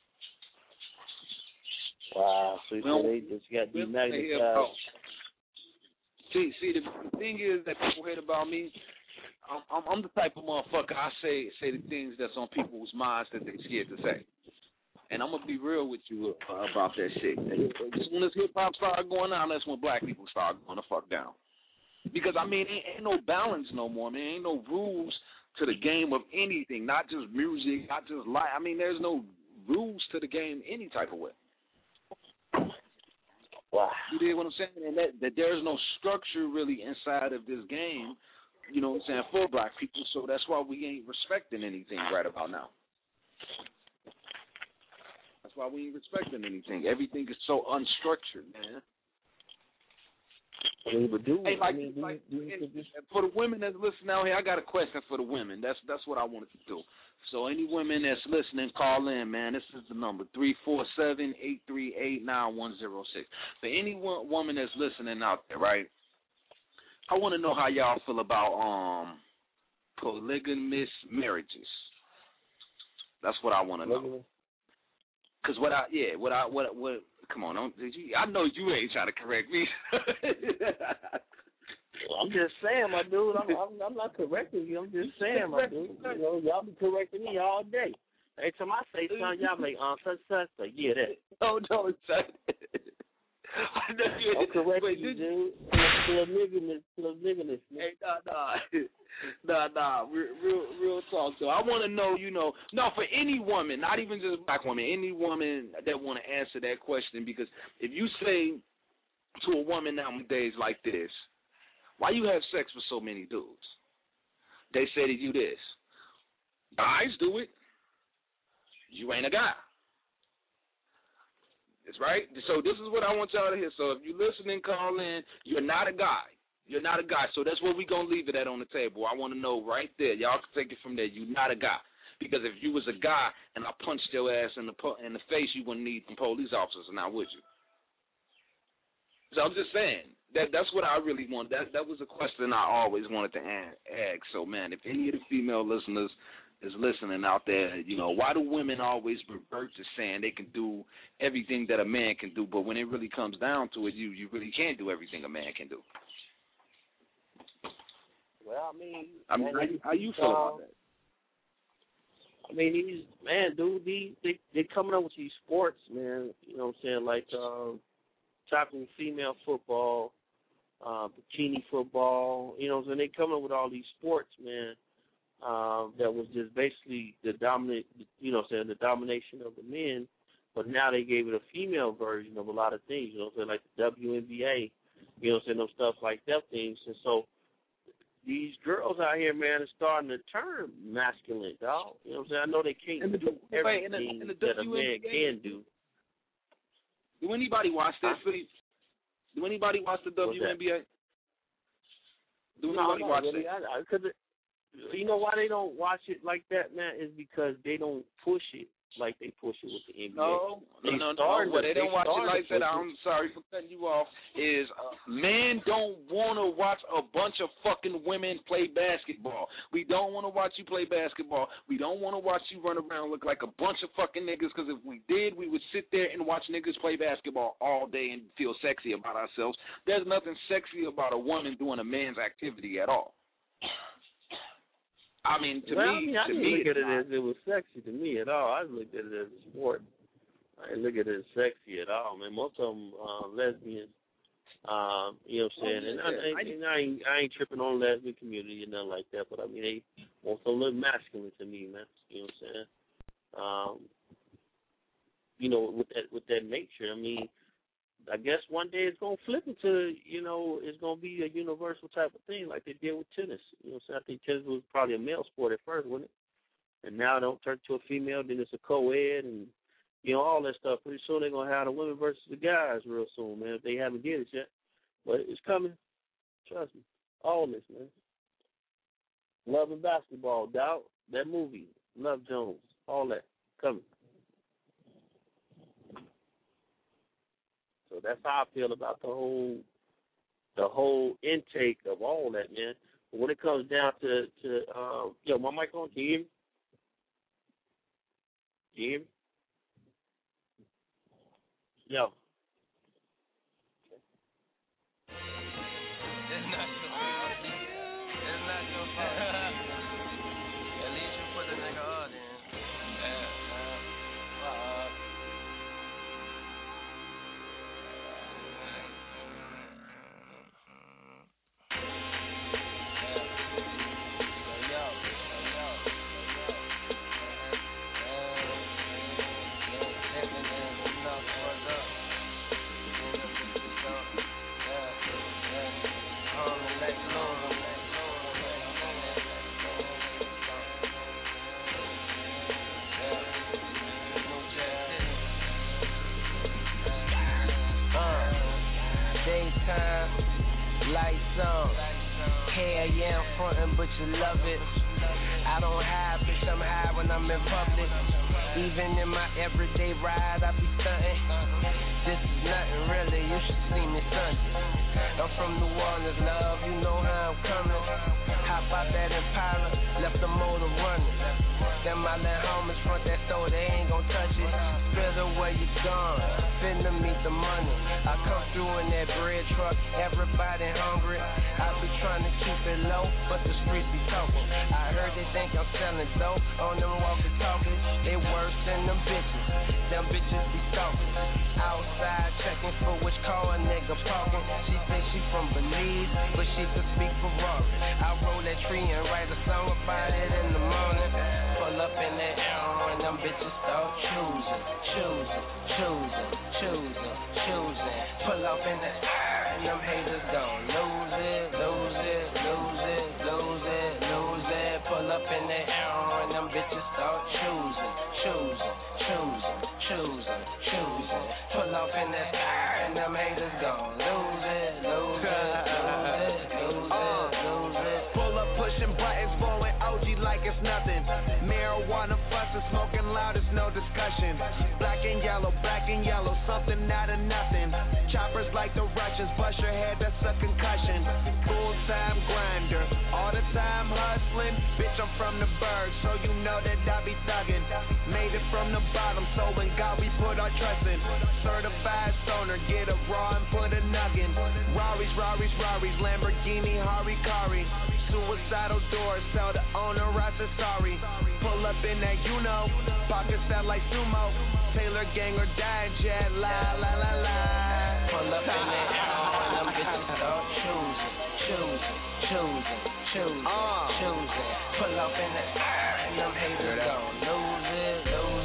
Speaker 10: Wow, so they just got demagnetized.
Speaker 14: See, the thing is that people hate about me. I'm the type of motherfucker, I say the things that's on people's minds that they scared to say. And I'm going to be real with you about that shit. As soon as hip-hop started going on, that's when black people started going the fuck down. Because, I mean, ain't no balance no more, man. Ain't no rules to the game of anything, not just music, not just life. I mean, there's no rules to the game any type of way.
Speaker 10: Wow.
Speaker 14: You dig what I'm saying? And that there's no structure really inside of this game, you know what I'm saying, for black people. So that's why we ain't respecting anything right about now. That's why we ain't respecting anything. Everything is so unstructured, man. For the women that's listening out here, I got a question for the women. That's what I wanted to do. So any women that's listening, call in, man. This is the number, 347-838-9106. For any woman that's listening out there, right, I want to know how y'all feel about polygamous marriages. That's what I want to know. Because come on, I know you ain't trying to correct me.
Speaker 10: Well, I'm just saying, my dude. I'm not correcting you. I'm just saying, my dude. You know, y'all be correcting me all day. Every time I say something, y'all be like, such. Like, yeah, that.
Speaker 14: No, such.
Speaker 10: I'm correcting you, dude. Polygamous.
Speaker 14: Hey, nah. Real talk, though. I want to know, for any woman, not even just black woman, any woman that want to answer that question, because if you say to a woman nowadays like this, why you have sex with so many dudes? They say to you this: guys do it. You ain't a guy. That's right. So this is what I want y'all to hear. So if you're listening, call in. You're not a guy. You're not a guy. So that's where we're going to leave it at on the table. I want to know right there. Y'all can take it from there. You're not a guy. Because if you was a guy and I punched your ass in the face, you wouldn't need some police officers now, would you? So I'm just saying. That's what I really want. That was a question I always wanted to ask. So, man, if any of the female listeners is listening out there, why do women always revert to saying they can do everything that a man can do, but when it really comes down to it, you really can't do everything a man can do?
Speaker 10: Well, I mean,
Speaker 14: how you feel about that?
Speaker 10: I mean, they coming up with these sports, man. You know what I'm saying? Like tackling female football, bikini football. You know what I'm saying? They coming up with all these sports, man. That was just basically the domination of the men, but now they gave it a female version of a lot of things, like the WNBA, those stuff like that things. And so these girls out here, man, are starting to turn masculine, dog. You know what I'm saying? I know they can't do everything that a man can do.
Speaker 14: Do anybody watch that? Do anybody watch the WNBA? Do anybody watch it?
Speaker 10: You know why they don't watch it like that, man, is because they don't push it like they push it with the NBA.
Speaker 14: No. What they don't watch it like that. I'm sorry for cutting you off. Is men don't want to watch a bunch of fucking women play basketball. We don't want to watch you play basketball. We don't want to watch you run around look like a bunch of fucking niggas. Because if we did, we would sit there and watch niggas play basketball all day and feel sexy about ourselves. There's nothing sexy about a woman doing a man's activity at all. I mean, to me,
Speaker 10: I didn't look at it as it was sexy to me at all. I looked at it as a sport. I didn't look at it as sexy at all, man. Most of them lesbians. You know what I'm saying? And I ain't tripping on the lesbian community and nothing like that. But I mean, they want to look masculine to me, man. You know what I'm saying? You know, with that nature. I mean, I guess one day it's gonna flip into, you know, it's gonna be a universal type of thing like they did with tennis. You know what I'm saying? I think tennis was probably a male sport at first, wasn't it? And now it don't turn to a female, then it's a co-ed and, you know, all that stuff. Pretty soon they're gonna have the women versus the guys real soon, man, if they haven't did it yet. But it's coming. Trust me. All this, man. Love and Basketball, Doubt, that movie, Love Jones, all that coming. So that's how I feel about the whole intake of all that, man. But when it comes down to yo, my mic on? Can you hear me? Can you hear me? Yo.
Speaker 11: It's not your fault. It's not your fault. At least you put the nigga on in. Lights on, hell yeah, I'm frontin', but you love it. I don't hide, bitch, I'm high when I'm in public. Even in my everyday ride, I be stuntin'. This is nothing really, you should see me Sunday. I'm from New Orleans, love, you know how I'm coming. Hop out that Impala, left the motor running. Then my little homies front that store, they ain't gon' touch it. Fiddle where you gone, finna meet the money. I come through in that bread truck, everybody hungry. I be trying to keep it low, but the streets be talking. I heard they think I'm selling dope on them walkie-talkies. They worse than them bitches be talking. Outside checking for which car a nigga parking. She think she from Belize, but she could speak Ferrari. I roll that tree and write a song about it in the morning. Pull up in that arrow and them bitches start choosing. Pull up in that and them haters gon' lose it. Pull up in that arrow and them bitches start choosing. Pull off in that and them haters gon' lose it. Pull up pushing buttons, blowing OG like it's nothing. Marijuana fussing, smoking loud, it's no discussion. Black and yellow, something out of nothing. Choppers like the Russians, bust your head, that's a concussion. Full-time grinder, all the time hustling. Bitch, I'm from the Berg, so you know that I be thuggin'. Made it from the bottom, so in God we put our trust in. Certified stoner, get a raw and put a nuggin. Rari's, Lamborghini, Harikari. Suicidal doors, tell the owner I said sorry. Pull up in that, you know, pockets out like sumo. Taylor gang or die, jet, la. Pull up in that, them bitches start choosing. Pull up in that, and them haters gon' lose it.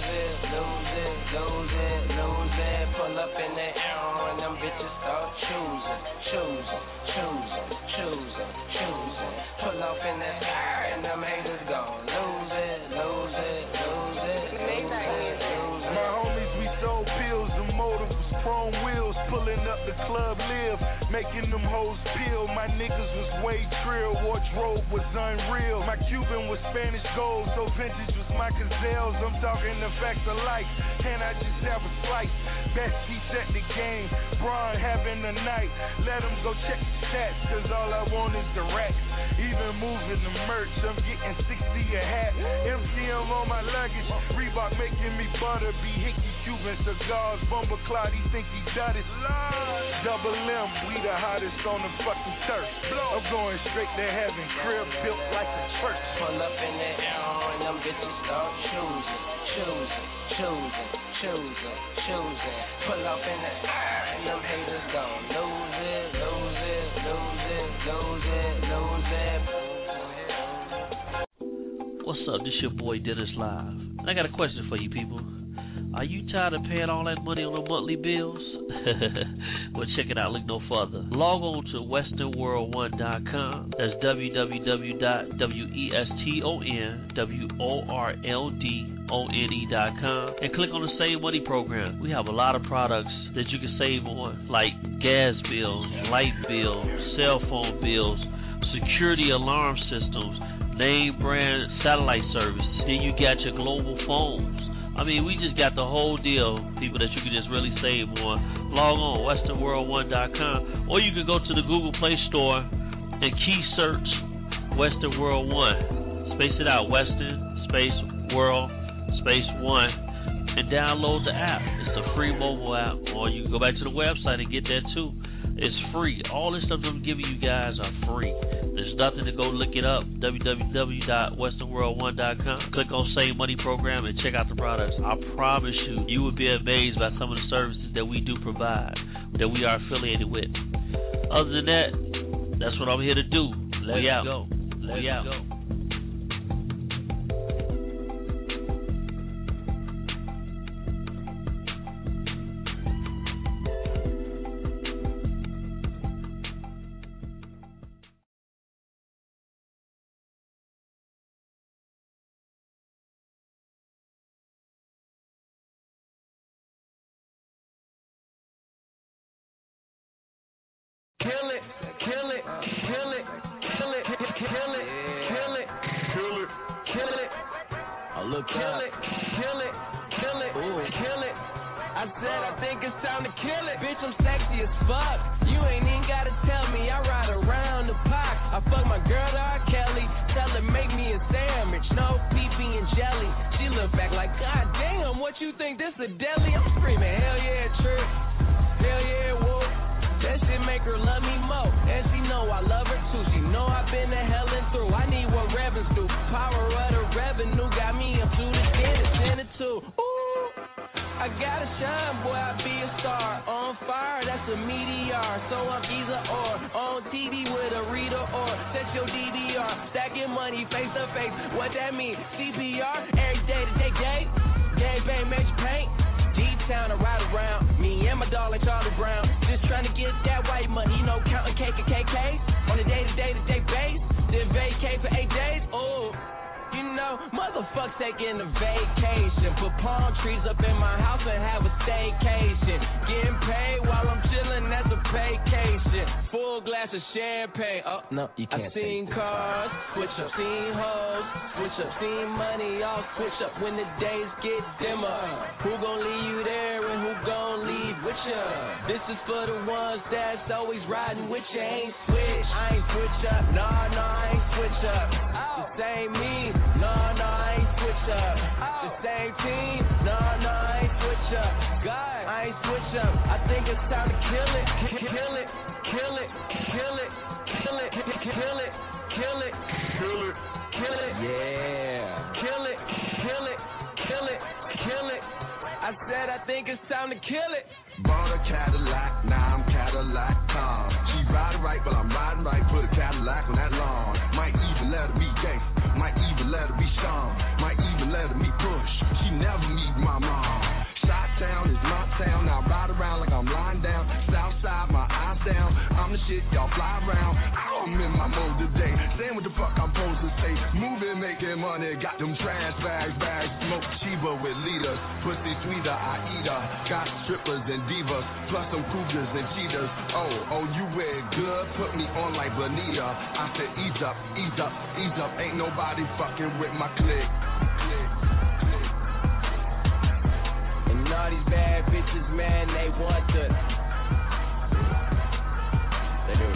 Speaker 11: Pull up in that, and them bitches start choosing. Pull off in that, and them haters gon' lose it.
Speaker 5: My homies, we sold pills, the motor was chrome wheels, pulling up the club live, making them hoes peel. My niggas was way trill, wardrobe was unreal. My Cuban was Spanish gold, so vintage was my gazelles, I'm talking the facts of life. Can I just have a slice? Best piece at the game, Braun having a night. Let him go check the stats, cause all I want is the racks. Even moving the merch, I'm getting 60 a hat. MCM on my luggage, Reebok making me butter. Be Hickey, Cuban cigars, Bumba Cloud, he think he got it. Double M, we the hottest on the fucking turf. I'm going straight to heaven, crib built like a church.
Speaker 11: Pull up in the air and them bitches start choosing. Pull up in the air and them haters gon' lose it.
Speaker 8: What's up? This your boy Dennis Live. I got a question for you people. Are you tired of paying all that money on the monthly bills? Well, check it out. Look no further. Log on to westernworld1.com. That's www.westernworldone.com and click on the Save Money program. We have a lot of products that you can save on, like gas bills, light bills, cell phone bills, security alarm systems, name brand satellite service. Then you got your global phones. I mean, we just got the whole deal, people, that you can just really save on. Log on, westernworld1.com, or you can go to the Google Play Store and key search Western World 1. Space it out, Western, space, World, space 1, and download the app. It's a free mobile app, or you can go back to the website and get that too. It's free. All this stuff I'm giving you guys are free. There's nothing to go look it up. www.westernworld1.com. Click on Save Money Program and check out the products. I promise you, you will be amazed by some of the services that we do provide, that we are affiliated with. Other than that, that's what I'm here to do. Let's go. Let's go.
Speaker 11: I said I think it's time to kill it. Bitch, I'm sexy as fuck. You ain't even gotta tell me. I ride around the park. I fuck my girl to R. Kelly. Tell her make me a sandwich, no pee-pee and jelly. She look back like, God damn, what you think this a deli? I'm screaming, hell yeah, trip. Hell yeah, whoa. That shit make her love me more. And she know I love her too. She know I've been to hell and through. I need what Revens do. Power of the revenue got me up to the 10 and 2. Ooh. I gotta shine, boy, I be a star. On fire, that's a meteor. So I'm either or. On TV with a reader or set your DVR. Stacking money face to face. What that mean? CPR, every day to day. Gang bang, major paint. D-Town, I ride around. Me and my dog like Charlie Brown. Just trying to get that white money, you know, counting cake and KK. On a day-to-day base. Then vacate for 8 days. Oh. You know, motherfuckers taking a vacation. Put palm trees up in my house and have a staycation. Getting paid while I'm chilling at the vacation. Full glass of champagne. Oh, no, you can't. I seen cars, switch up, seen hoes, switch up, seen money, all switch up when the days get dimmer. Who gon' leave you there and who gon' leave with ya? This is for the ones that's always riding with ya. Ain't switch, I ain't switch up. No, I ain't switch up. The same me. No, I ain't switch up. The same team. No, I ain't switch up. God, I ain't switch up. I think it's time to kill it. Kill it. Kill it. Kill it. Kill it. Kill it. Kill it. Kill it. Kill it. Yeah. Kill it. Kill it. Kill it. Kill it. I said I think it's time to kill it.
Speaker 5: Bought a Cadillac, now I'm Cadillac calm. She riding right, but I'm riding right. Put a Cadillac on that lawn. Might even let her be gangsta, might even let her be strong, might even let her be push. She never meet my mom. Shot town is my town. Now I ride around like I'm lying down. Southside, my eyes down. I'm the shit y'all fly around. I'm in my mode today. Saying what the fuck I'm supposed to say. Moving, making money. Got them trash bags. Smoke Chiba with leaders. Pussy sweeter, I eat her. Got strippers and divas, plus some cougars and cheetahs. Oh, you wear good, put me on like Bonita. I said ease up, ain't nobody fucking with my clique.
Speaker 11: all these bad bitches, man, they want to. They do.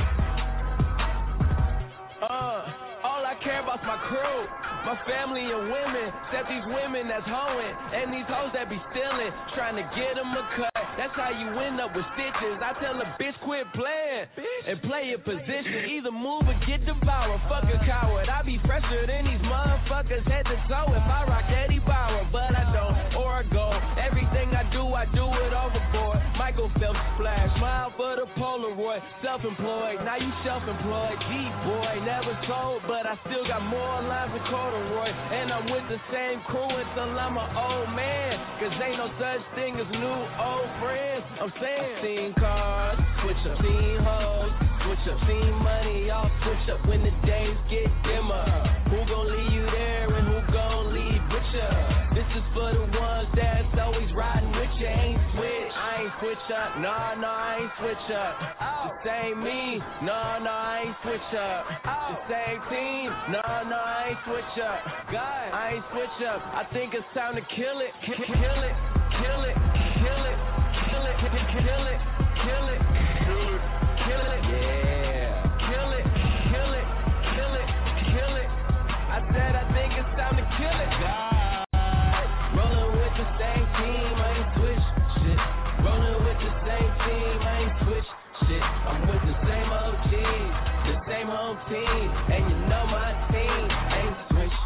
Speaker 11: All I care about's my crew, my family and women. Except these women that's hoeing and these hoes that be stealing, trying to get them a cut. That's how you end up with stitches. I tell a bitch quit playing and play your position. Either move or get devoured. Fuck a coward. I be fresher than these motherfuckers head to toe. If I rock Eddie Bauer, but I don't, or I go. Everything I do it overboard. Michael Phelps splash, smile for the Polaroid. Self-employed, now you self-employed. D-boy, never sold, but I still got more lines than corduroy. And I'm with the same crew until I'm an old man. Cause ain't no such thing as new old friends. I'm saying, seen cars, switch up, seen hoes, switch up, seen money, y'all switch up when the days get dimmer. Who gon' leave you there and who gon' leave with ya? This is for the ones that's always riding with ya. Ain't switch, I ain't switch up, nah, I ain't switch up. This ain't me, nah, I ain't switch up. The same team, nah, I ain't switch up. God, I ain't switch up. I think it's time to kill it, kill it, kill it, kill it, kill it, kill it, kill it, kill it, kill it, yeah. Kill it, kill it, kill it, kill it. I said I think it's time to kill it. God, rolling with the same team, I ain't switch shit. Rolling with the same team, I ain't switch shit. I'm with the same old team, the same home team, and you know my team ain't switch.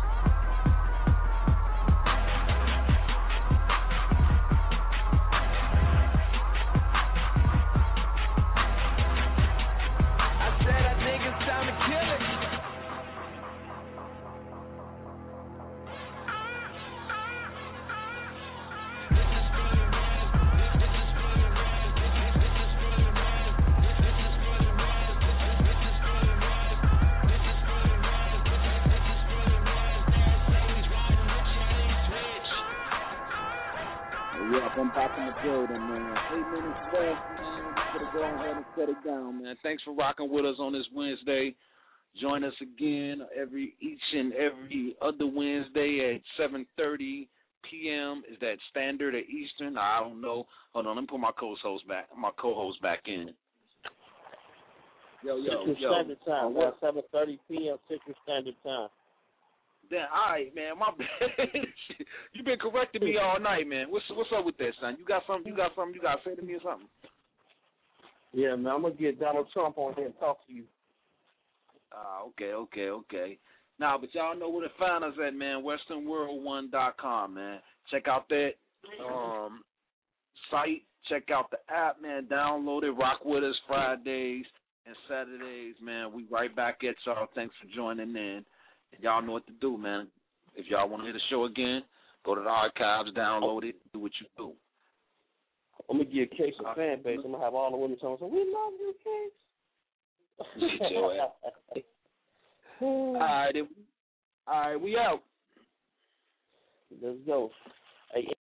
Speaker 11: Time to kill it.
Speaker 3: I'm back in the building, man. 8 minutes left, man. We're gonna go ahead and set it down, man. Thanks for rocking with us on this Wednesday. Join us again each and every other Wednesday at 7:30 p.m. Is that Standard or Eastern? I don't know. Hold on, let me put my co-host back in. Yo.
Speaker 10: Standard Time. 7:30 p.m. Central Standard Time.
Speaker 3: Then, all right, man. My bad. You've been correcting me all night, man. What's up with that, son? You got something you got to say to me or something?
Speaker 10: Yeah, man. I'm gonna get Donald Trump on here and talk to you.
Speaker 3: Okay. Now, but y'all know where to find us at, man. WesternWorld1.com, man. Check out that site. Check out the app, man. Download it. Rock with us Fridays and Saturdays, man. We right back at y'all. Thanks for joining in. And y'all know what to do, man. If y'all want to hear the show again, go to the archives, download it, do what you do.
Speaker 10: I'm going to give Case a fan base. I'm going to have all the women telling us, we love you, Case.
Speaker 3: Get your ass. All right, we out.
Speaker 10: Let's go. Hey,